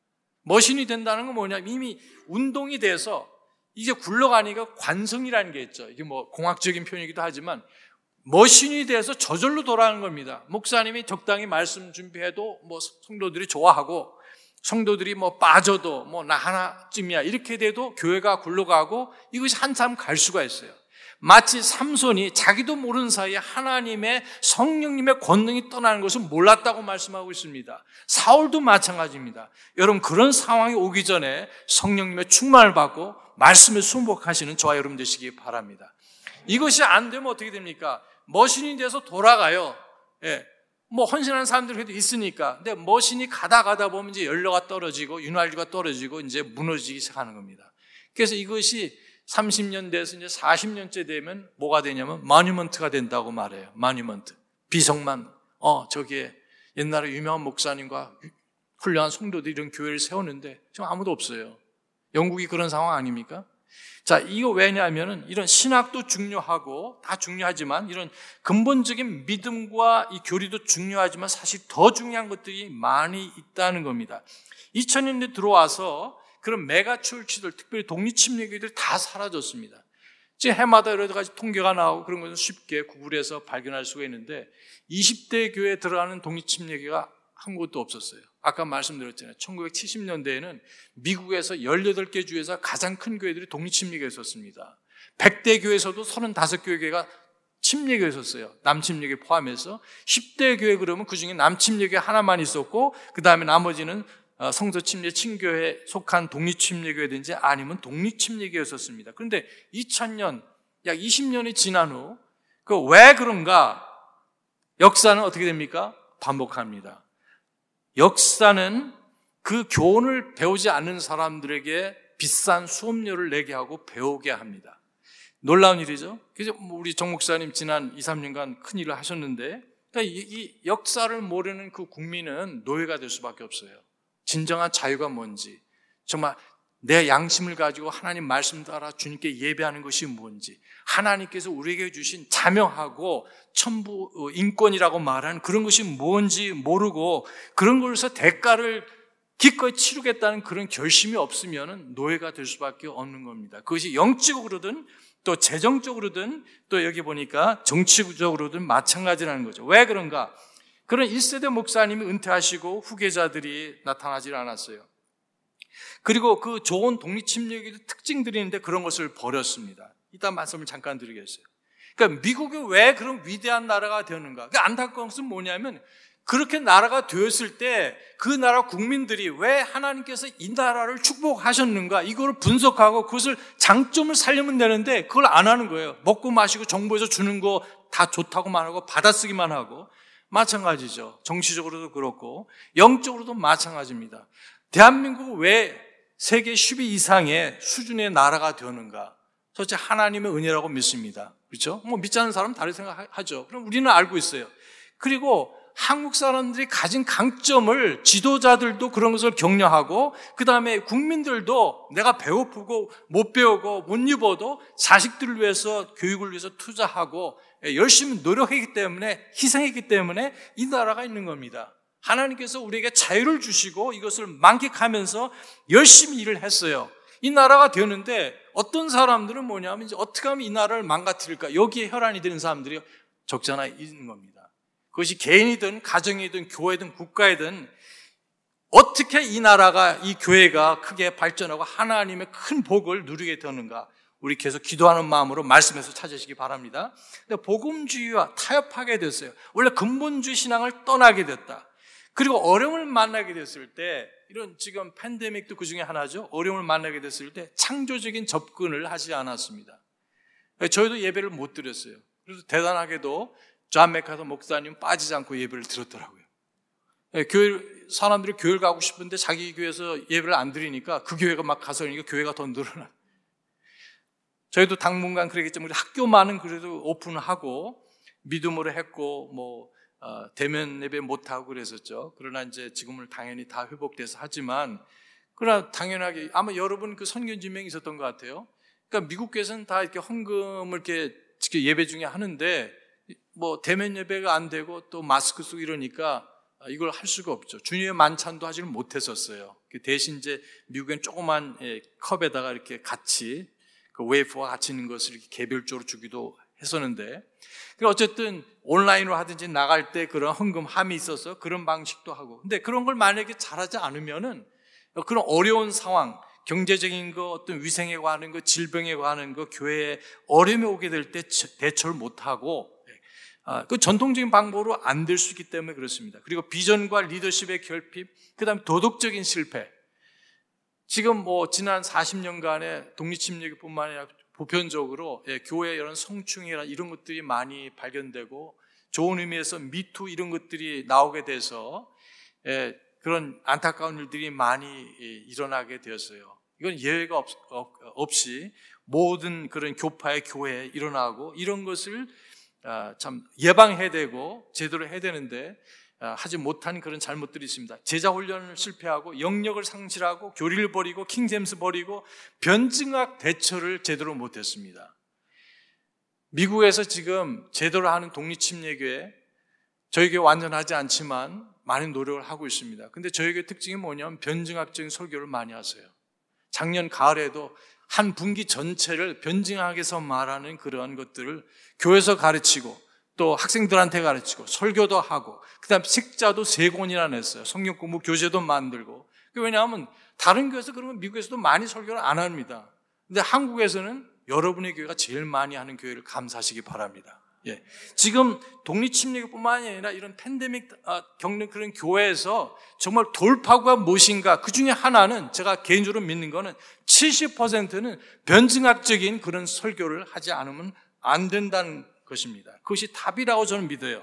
머신이 된다는 건 뭐냐면 이미 운동이 돼서 이제 굴러가니까 관성이라는 게 있죠. 이게 뭐 공학적인 표현이기도 하지만 머신이 돼서 저절로 돌아가는 겁니다. 목사님이 적당히 말씀 준비해도 뭐 성도들이 좋아하고 성도들이 뭐 빠져도 뭐 나 하나쯤이야 이렇게 돼도 교회가 굴러가고 이것이 한참 갈 수가 있어요. 마치 삼손이 자기도 모르는 사이에 하나님의 성령님의 권능이 떠나는 것을 몰랐다고 말씀하고 있습니다. 사울도 마찬가지입니다. 여러분 그런 상황이 오기 전에 성령님의 충만을 받고 말씀에 순복하시는 저와 여러분 되시기 바랍니다. 이것이 안 되면 어떻게 됩니까? 머신이 돼서 돌아가요. 예. 뭐 헌신하는 사람들이 있으니까. 근데 머신이 가다 가다 보면 이제 연료가 떨어지고 윤활유가 떨어지고 이제 무너지기 시작하는 겁니다. 그래서 이것이 삼십 년 돼서 이제 사십 년째 되면 뭐가 되냐면 마뉴먼트가 된다고 말해요. 마뉴먼트. 비석만, 어, 저기에 옛날에 유명한 목사님과 훌륭한 성도들이 이런 교회를 세우는데 지금 아무도 없어요. 영국이 그런 상황 아닙니까? 자, 이거 왜냐하면은 이런 신학도 중요하고 다 중요하지만 이런 근본적인 믿음과 이 교리도 중요하지만 사실 더 중요한 것들이 많이 있다는 겁니다. 이천 년대 들어와서 그런 메가 철치들, 특별히 독립침례교회들이 다 사라졌습니다. 지금 해마다 여러 가지 통계가 나오고 그런 것은 쉽게 구글에서 발견할 수가 있는데 이십 대 교회에 들어가는 독립침례교회가 한 곳도 없었어요. 아까 말씀드렸잖아요. 천구백칠십 년대에는 미국에서 열여덟 개 주에서 가장 큰 교회들이 독립침례교회였습니다. 백 대 교회에서도 서른다섯 교회가 침례교회였어요. 남침례교회 포함해서. 십 대 교회 그러면 그중에 남침례교회 하나만 있었고 그 다음에 나머지는 성서침례 친교회에 속한 독립침례교회든지 아니면 독립침례교회였었습니다. 그런데 이천 년, 약 이십 년이 지난 후 그 왜 그런가? 역사는 어떻게 됩니까? 반복합니다. 역사는 그 교훈을 배우지 않는 사람들에게 비싼 수업료를 내게 하고 배우게 합니다. 놀라운 일이죠. 그래서 우리 정 목사님 지난 이, 삼 년간 큰 일을 하셨는데 그러니까 이 역사를 모르는 그 국민은 노예가 될 수밖에 없어요. 진정한 자유가 뭔지, 정말 내 양심을 가지고 하나님 말씀 따라 주님께 예배하는 것이 뭔지, 하나님께서 우리에게 주신 자명하고 천부 인권이라고 말하는 그런 것이 뭔지 모르고 그런 것에서 대가를 기꺼이 치르겠다는 그런 결심이 없으면 노예가 될 수밖에 없는 겁니다. 그것이 영적으로든 또 재정적으로든 또 여기 보니까 정치적으로든 마찬가지라는 거죠. 왜 그런가? 그런 일 세대 목사님이 은퇴하시고 후계자들이 나타나질 않았어요. 그리고 그 좋은 독립침략의 특징들이 있는데 그런 것을 버렸습니다. 이따 말씀을 잠깐 드리겠어요. 그러니까 미국이 왜 그런 위대한 나라가 되었는가? 그 안타까운 것은 뭐냐면 그렇게 나라가 되었을 때 그 나라 국민들이 왜 하나님께서 이 나라를 축복하셨는가? 이걸 분석하고 그것을 장점을 살리면 되는데 그걸 안 하는 거예요. 먹고 마시고 정부에서 주는 거 다 좋다고만 하고 받아쓰기만 하고 마찬가지죠. 정치적으로도 그렇고 영적으로도 마찬가지입니다. 대한민국은 왜 세계 십 위 이상의 수준의 나라가 되었는가? 솔직히 하나님의 은혜라고 믿습니다. 그렇죠? 뭐 믿지 않는 사람은 다르게 생각하죠. 그럼 우리는 알고 있어요. 그리고 한국 사람들이 가진 강점을 지도자들도 그런 것을 격려하고 그 다음에 국민들도 내가 배고프고 못 배우고 못 입어도 자식들을 위해서 교육을 위해서 투자하고 열심히 노력했기 때문에 희생했기 때문에 이 나라가 있는 겁니다. 하나님께서 우리에게 자유를 주시고 이것을 만끽하면서 열심히 일을 했어요. 이 나라가 되는데 어떤 사람들은 뭐냐면 이제 어떻게 하면 이 나라를 망가뜨릴까? 여기에 혈안이 되는 사람들이 적잖아 있는 겁니다. 그것이 개인이든 가정이든 교회든 국가이든 어떻게 이 나라가 이 교회가 크게 발전하고 하나님의 큰 복을 누리게 되는가? 우리 계속 기도하는 마음으로 말씀에서 찾으시기 바랍니다. 근데 복음주의와 타협하게 됐어요. 원래 근본주의 신앙을 떠나게 됐다. 그리고 어려움을 만나게 됐을 때 이런 지금 팬데믹도 그 중에 하나죠. 어려움을 만나게 됐을 때 창조적인 접근을 하지 않았습니다. 저희도 예배를 못 드렸어요. 그래서 대단하게도 존 맥카서 목사님 빠지지 않고 예배를 드렸더라고요. 교회 사람들이 교회를 가고 싶은데 자기 교회에서 예배를 안 드리니까 그 교회가 막 가서 그러니까 교회가 더 늘어나. 저희도 당분간 그러겠지만 우리 학교만은 그래도 오픈하고 믿음으로 했고 뭐 어, 대면 예배 못하고 그랬었죠. 그러나 이제 지금은 당연히 다 회복돼서 하지만, 그러나 당연하게 아마 여러분 그 선견지명이 있었던 것 같아요. 그러니까 미국 교회에서는 다 이렇게 헌금을 이렇게 예배 중에 하는데, 뭐 대면 예배가 안 되고 또 마스크 쓰고 이러니까 이걸 할 수가 없죠. 주님의 만찬도 하지를 못했었어요. 대신 이제 미국엔 조그만 컵에다가 이렇게 같이 그 웨이퍼와 같이 있는 것을 이렇게 개별적으로 주기도 했었는데, 어쨌든 온라인으로 하든지 나갈 때 그런 헌금함이 있어서 그런 방식도 하고, 근데 그런 걸 만약에 잘하지 않으면은 그런 어려운 상황, 경제적인 거, 어떤 위생에 관한 거, 질병에 관한 거, 교회에 어려움이 오게 될 때 대처를 못하고 그 전통적인 방법으로 안 될 수 있기 때문에 그렇습니다. 그리고 비전과 리더십의 결핍, 그 다음에 도덕적인 실패. 지금 뭐 지난 사십 년간의 독립침략뿐만 아니라 보편적으로 예, 교회 이런 성충이나 이런 것들이 많이 발견되고 좋은 의미에서 미투 이런 것들이 나오게 돼서 예, 그런 안타까운 일들이 많이 예, 일어나게 되었어요. 이건 예외가 없, 없, 없이 모든 그런 교파의 교회에 일어나고 이런 것을 아, 참 예방해야 되고 제대로 해야 되는데 아, 하지 못한 그런 잘못들이 있습니다. 제자 훈련을 실패하고 영역을 상실하고 교리를 버리고 킹제임스 버리고 변증학 대처를 제대로 못했습니다. 미국에서 지금 제대로 하는 독립침례교회, 저희 교회 완전하지 않지만 많은 노력을 하고 있습니다. 근데 저희 교회 특징이 뭐냐면 변증학적인 설교를 많이 하세요. 작년 가을에도 한 분기 전체를 변증학에서 말하는 그러한 것들을 교회에서 가르치고 또 학생들한테 가르치고 설교도 하고 그 다음 책자도 세 권이나 냈어요. 성경 공부 교재도 만들고. 왜냐하면 다른 교회에서 그러면 미국에서도 많이 설교를 안 합니다. 근데 한국에서는 여러분의 교회가 제일 많이 하는 교회를 감사하시기 바랍니다. 예. 지금 독립침례뿐만 아니라 이런 팬데믹 겪는 그런 교회에서 정말 돌파구가 무엇인가, 그 중에 하나는 제가 개인적으로 믿는 거는 칠십 퍼센트는 변증학적인 그런 설교를 하지 않으면 안 된다는 것입니다. 그것이 답이라고 저는 믿어요.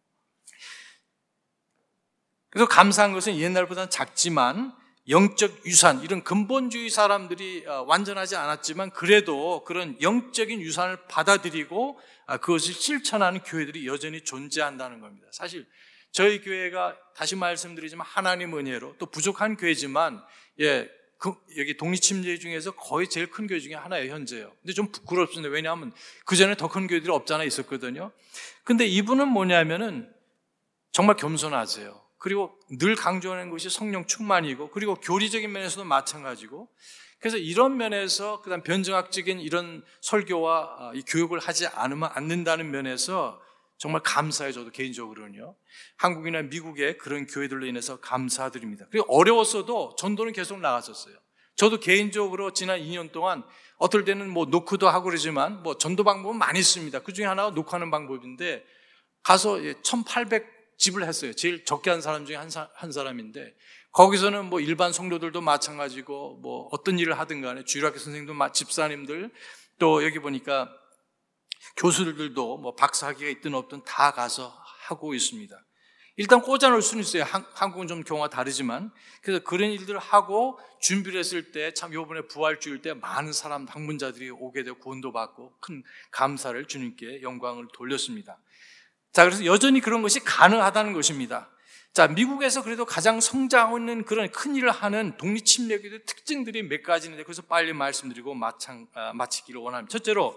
그래서 감사한 것은 옛날보다는 작지만 영적 유산, 이런 근본주의 사람들이 완전하지 않았지만 그래도 그런 영적인 유산을 받아들이고 그것을 실천하는 교회들이 여전히 존재한다는 겁니다. 사실 저희 교회가 다시 말씀드리지만 하나님 은혜로 또 부족한 교회지만 예, 그 여기 독립침례 중에서 거의 제일 큰 교회 중에 하나예요, 현재요. 근데 좀 부끄럽습니다. 왜냐하면 그 전에 더 큰 교회들이 없잖아 있었거든요. 근데 이분은 뭐냐면은 정말 겸손하세요. 그리고 늘 강조하는 것이 성령 충만이고, 그리고 교리적인 면에서도 마찬가지고, 그래서 이런 면에서 그다음 변증학적인 이런 설교와 이 교육을 하지 않으면 안 된다는 면에서 정말 감사해요. 저도 개인적으로는요. 한국이나 미국의 그런 교회들로 인해서 감사드립니다. 그리고 어려웠어도 전도는 계속 나갔었어요. 저도 개인적으로 지난 이 년 동안 어떨 때는 뭐 노크도 하고 그러지만 뭐 전도 방법은 많이 있습니다. 그 중에 하나가 노크하는 방법인데, 가서 천팔백 집을 했어요. 제일 적게 한 사람 중에 한, 사, 한 사람인데, 거기서는 뭐 일반 성도들도 마찬가지고, 뭐 어떤 일을 하든 간에 주일학교 선생님도, 집사님들, 또 여기 보니까 교수들도 뭐 박사학위가 있든 없든 다 가서 하고 있습니다. 일단 꽂아놓을 수는 있어요. 한, 한국은 좀 경우가 다르지만. 그래서 그런 일들을 하고 준비를 했을 때, 참 이번에 부활주일 때 많은 사람, 방문자들이 오게 되고 구원도 받고 큰 감사를 주님께 영광을 돌렸습니다. 자, 그래서 여전히 그런 것이 가능하다는 것입니다. 자, 미국에서 그래도 가장 성장하고 있는 그런 큰 일을 하는 독립침례교의 특징들이 몇 가지인데, 그래서 빨리 말씀드리고 마창, 아, 마치기를 원합니다. 첫째로,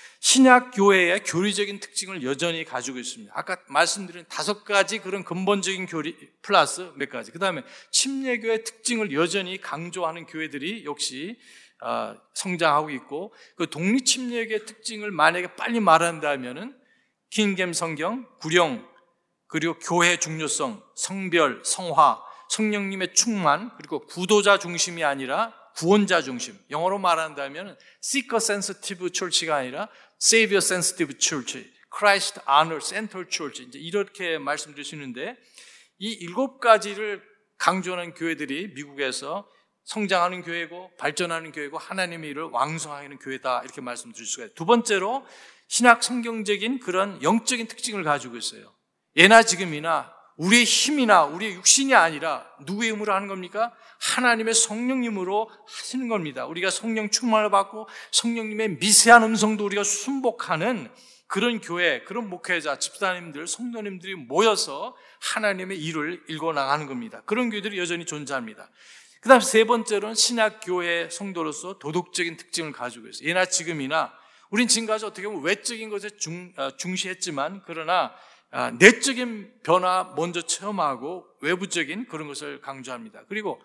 신약교회의 교리적인 특징을 여전히 가지고 있습니다. 아까 말씀드린 다섯 가지 그런 근본적인 교리 플러스 몇 가지. 그 다음에 침례교회의 특징을 여전히 강조하는 교회들이 역시 어, 성장하고 있고, 그 독립침례교회의 특징을 만약에 빨리 말한다면은 킹겜 성경, 구령, 그리고 교회 중요성, 성별, 성화, 성령님의 충만, 그리고 구도자 중심이 아니라 구원자 중심. 영어로 말한다면 Seeker Sensitive Church가 아니라 Savior Sensitive Church, Christ Honor Center Church, 이제 이렇게 말씀드릴 수 있는데, 이 일곱 가지를 강조하는 교회들이 미국에서 성장하는 교회고 발전하는 교회고 하나님의 일을 왕성하는 교회다, 이렇게 말씀드릴 수가 있어요. 두 번째로 신약 성경적인 그런 영적인 특징을 가지고 있어요. 예나 지금이나 우리의 힘이나 우리의 육신이 아니라 누구의 힘으로 하는 겁니까? 하나님의 성령님으로 하시는 겁니다. 우리가 성령 충만을 받고 성령님의 미세한 음성도 우리가 순복하는 그런 교회, 그런 목회자, 집사님들, 성도님들이 모여서 하나님의 일을 일궈나가는 겁니다. 그런 교회들이 여전히 존재합니다. 그 다음 세 번째로는 신약교회 성도로서 도덕적인 특징을 가지고 있어요. 예나 지금이나 우린 지금까지 어떻게 보면 외적인 것에 중, 중시했지만, 그러나 내적인 변화 먼저 체험하고 외부적인 그런 것을 강조합니다. 그리고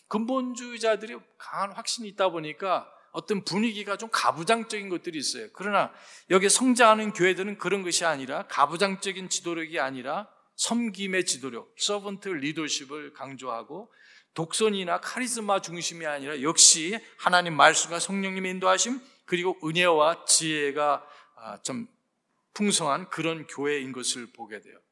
근본주의자들이 강한 확신이 있다 보니까 어떤 분위기가 좀 가부장적인 것들이 있어요. 그러나 여기 성장하는 교회들은 그런 것이 아니라 가부장적인 지도력이 아니라 섬김의 지도력, 서번트 리더십을 강조하고, 독선이나 카리스마 중심이 아니라 역시 하나님 말씀과 성령님의 인도하심, 그리고 은혜와 지혜가 좀 풍성한 그런 교회인 것을 보게 돼요.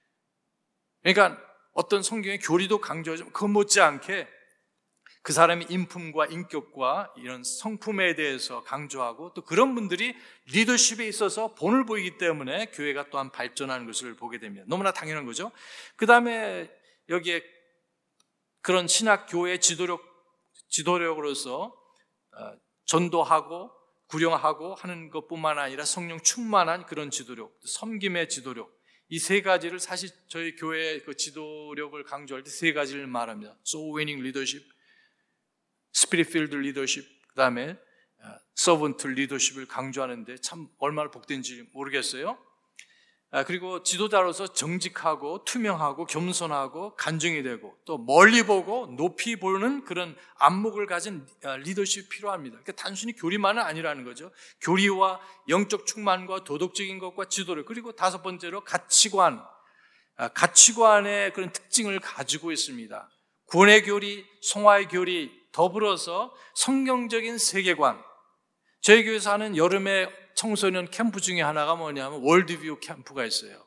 그러니까 어떤 성경의 교리도 강조하지만 그 못지않게 그 사람의 인품과 인격과 이런 성품에 대해서 강조하고, 또 그런 분들이 리더십에 있어서 본을 보이기 때문에 교회가 또한 발전하는 것을 보게 됩니다. 너무나 당연한 거죠. 그 다음에 여기에 그런 신학 교회의 지도력, 지도력으로서 전도하고 구령하고 하는 것뿐만 아니라 성령 충만한 그런 지도력, 섬김의 지도력, 이 세 가지를 사실 저희 교회의 그 지도력을 강조할 때 세 가지를 말합니다. Soul winning leadership, Spirit filled leadership, 그 다음에 Servant leadership을 강조하는데 참 얼마나 복된지 모르겠어요. 그리고 지도자로서 정직하고 투명하고 겸손하고 간증이 되고, 또 멀리 보고 높이 보는 그런 안목을 가진 리더십이 필요합니다. 그러니까 단순히 교리만은 아니라는 거죠. 교리와 영적 충만과 도덕적인 것과 지도력, 그리고 다섯 번째로 가치관, 가치관의 그런 특징을 가지고 있습니다. 구원의 교리, 성화의 교리 더불어서 성경적인 세계관. 저희 교회에서 하는 여름에 청소년 캠프 중에 하나가 뭐냐면 월드뷰 캠프가 있어요.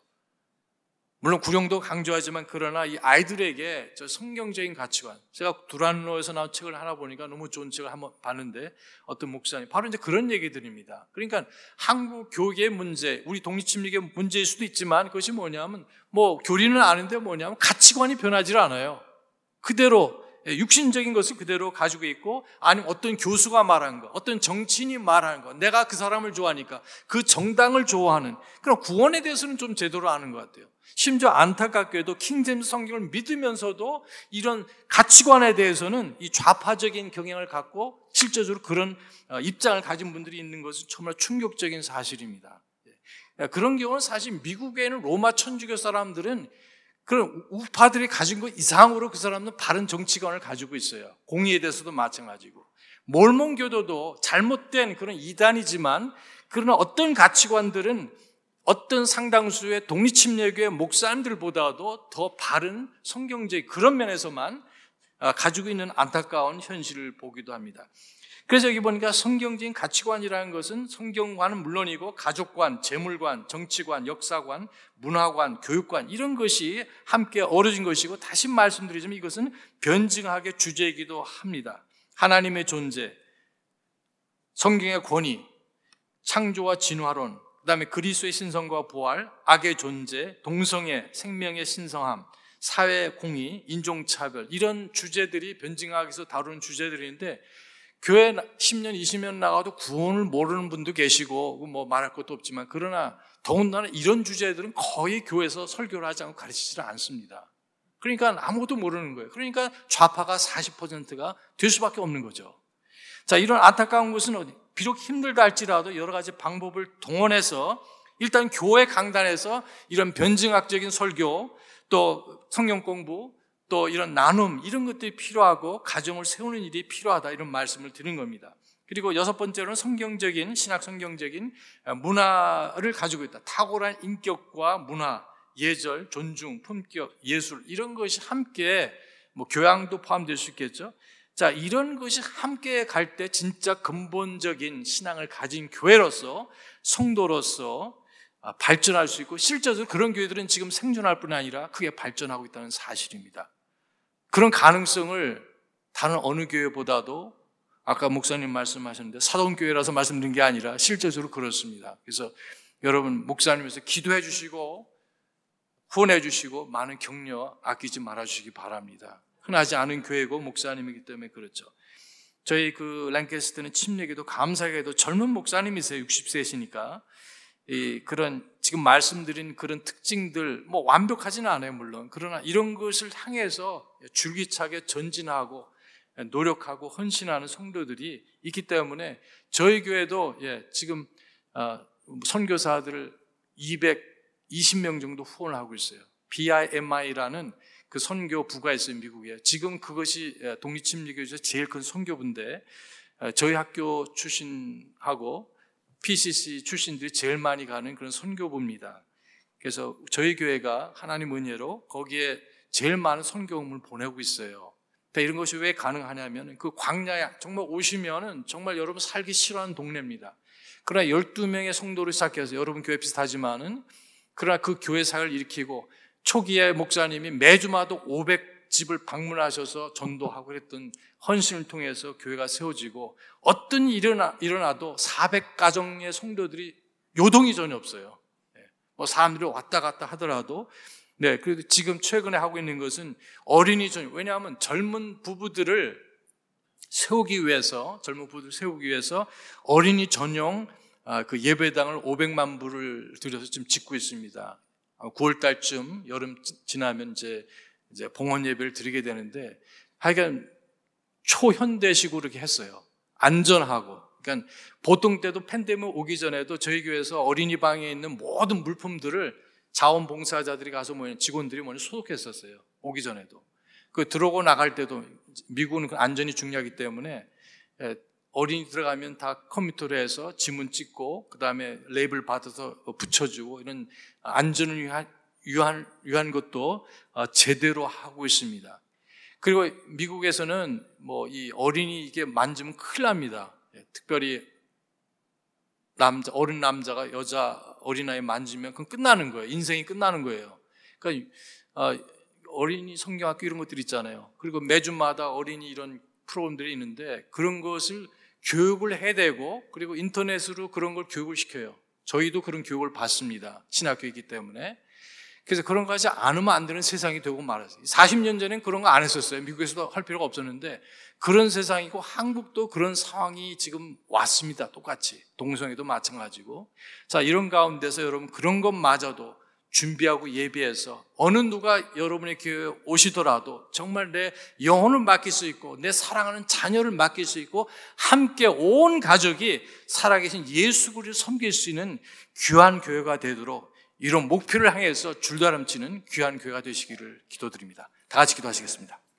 물론 구령도 강조하지만, 그러나 이 아이들에게 저 성경적인 가치관, 제가 두란노에서 나온 책을 하나 보니까 너무 좋은 책을 한번 봤는데, 어떤 목사님 바로 이제 그런 얘기들입니다. 그러니까 한국 교계의 문제, 우리 독립침례의 문제일 수도 있지만, 그것이 뭐냐면 뭐 교리는 아는데 뭐냐면 가치관이 변하지 않아요. 그대로 육신적인 것을 그대로 가지고 있고, 아니면 어떤 교수가 말한 거, 어떤 정치인이 말하는 거, 내가 그 사람을 좋아하니까 그 정당을 좋아하는 그런 구원에 대해서는 좀 제대로 아는 것 같아요. 심지어 안타깝게도 킹제임스 성경을 믿으면서도 이런 가치관에 대해서는 이 좌파적인 경향을 갖고 실제적으로 그런 입장을 가진 분들이 있는 것은 정말 충격적인 사실입니다. 그런 경우는 사실 미국에 있는 로마 천주교 사람들은 그런 우파들이 가진 것 이상으로 그 사람은 바른 정치관을 가지고 있어요. 공의에 대해서도 마찬가지고. 몰몬교도도 잘못된 그런 이단이지만, 그러나 어떤 가치관들은 어떤 상당수의 독립침례교회 목사님들보다도 더 바른 성경적 그런 면에서만 가지고 있는 안타까운 현실을 보기도 합니다. 그래서 여기 보니까 성경적인 가치관이라는 것은 성경관은 물론이고 가족관, 재물관, 정치관, 역사관, 문화관, 교육관 이런 것이 함께 어우러진 것이고, 다시 말씀드리자면 이것은 변증학의 주제이기도 합니다. 하나님의 존재, 성경의 권위, 창조와 진화론, 그 다음에 그리스도의 신성과 부활, 악의 존재, 동성애, 생명의 신성함, 사회 공의, 인종차별 이런 주제들이 변증학에서 다루는 주제들인데, 교회 십 년, 이십 년 나가도 구원을 모르는 분도 계시고 뭐 말할 것도 없지만, 그러나 더군다나 이런 주제들은 거의 교회에서 설교를 하지 않고 가르치지를 않습니다. 그러니까 아무것도 모르는 거예요. 그러니까 좌파가 사십 퍼센트가 될 수밖에 없는 거죠. 자, 이런 안타까운 것은 어디? 비록 힘들다 할지라도 여러 가지 방법을 동원해서 일단 교회 강단에서 이런 변증학적인 설교, 또 성경 공부, 또 이런 나눔 이런 것들이 필요하고 가정을 세우는 일이 필요하다, 이런 말씀을 드린 겁니다. 그리고 여섯 번째로는 성경적인, 신학 성경적인 문화를 가지고 있다. 탁월한 인격과 문화, 예절, 존중, 품격, 예술 이런 것이 함께, 뭐 교양도 포함될 수 있겠죠. 자, 이런 것이 함께 갈 때 진짜 근본적인 신앙을 가진 교회로서, 성도로서 발전할 수 있고, 실제로 그런 교회들은 지금 생존할 뿐 아니라 크게 발전하고 있다는 사실입니다. 그런 가능성을 다른 어느 교회보다도, 아까 목사님 말씀하셨는데 사동교회라서 말씀드린 게 아니라 실제적으로 그렇습니다. 그래서 여러분 목사님께서 기도해 주시고 후원해 주시고 많은 격려 아끼지 말아 주시기 바랍니다. 흔하지 않은 교회고 목사님이기 때문에 그렇죠. 저희 그 랭캐스터는 침례교도 감사하게도 젊은 목사님이세요. 육십 세시니까. 이 그런 지금 말씀드린 그런 특징들 뭐 완벽하지는 않아요, 물론. 그러나 이런 것을 향해서 줄기차게 전진하고 노력하고 헌신하는 성도들이 있기 때문에 저희 교회도 예, 지금 어, 선교사들을 이백이십 명 정도 후원을 하고 있어요. 비아이엠아이라는 그 선교부가 있어요, 미국에. 지금 그것이 독립침례교에서 제일 큰 선교부인데, 저희 학교 출신하고 피씨씨 출신들이 제일 많이 가는 그런 선교부입니다. 그래서 저희 교회가 하나님 은혜로 거기에 제일 많은 선교음을 보내고 있어요. 이런 것이 왜 가능하냐면, 그 광야에 정말 오시면은 정말 여러분 살기 싫어하는 동네입니다. 그러나 열두 명의 성도를 시작해서, 여러분 교회 비슷하지만은, 그러나 그 교회 사역을 일으키고, 초기에 목사님이 매주마다 오백 집을 방문하셔서 전도하고 그랬던 헌신을 통해서 교회가 세워지고, 어떤 일이 일어나, 일어나도 사백 가정의 성도들이 요동이 전혀 없어요. 뭐 사람들이 왔다 갔다 하더라도. 네, 그래도 지금 최근에 하고 있는 것은 어린이 전, 왜냐하면 젊은 부부들을 세우기 위해서, 젊은 부부들을 세우기 위해서 어린이 전용 그 예배당을 오백만 불을 들여서 지금 짓고 있습니다. 구월 달쯤 여름 지나면 이제 이제 봉헌 예배를 드리게 되는데, 하여간 초현대식으로 이렇게 했어요. 안전하고. 그러니까 보통 때도 팬데믹 오기 전에도 저희 교회에서 어린이 방에 있는 모든 물품들을 자원봉사자들이 가서 뭐 직원들이 먼저 소독했었어요. 오기 전에도. 그 들어오고 나갈 때도, 미국은 안전이 중요하기 때문에 어린이 들어가면 다 컴퓨터로 해서 지문 찍고 그 다음에 레이블 받아서 붙여주고, 이런 안전을 위한, 위한, 위한 것도 제대로 하고 있습니다. 그리고 미국에서는 뭐 이 어린이 이게 만지면 큰일 납니다. 특별히 남자, 어린 남자가 여자 어린아이 만지면 그건 끝나는 거예요. 인생이 끝나는 거예요. 그러니까 어린이 성경학교 이런 것들 있잖아요. 그리고 매주마다 어린이 이런 프로그램들이 있는데, 그런 것을 교육을 해야 되고, 그리고 인터넷으로 그런 걸 교육을 시켜요. 저희도 그런 교육을 받습니다. 신학교이기 때문에. 그래서 그런 거 하지 않으면 안 되는 세상이 되고 말았어요. 사십 년 전엔 그런 거 안 했었어요. 미국에서도 할 필요가 없었는데 그런 세상이고 한국도 그런 상황이 지금 왔습니다. 똑같이. 동성애도 마찬가지고. 자, 이런 가운데서 여러분 그런 것마저도 준비하고 예비해서 어느 누가 여러분의 교회에 오시더라도 정말 내 영혼을 맡길 수 있고 내 사랑하는 자녀를 맡길 수 있고 함께 온 가족이 살아계신 예수 그리스도를 섬길 수 있는 귀한 교회가 되도록 이런 목표를 향해서 줄다름치는 귀한 교회가 되시기를 기도드립니다. 다 같이 기도하시겠습니다.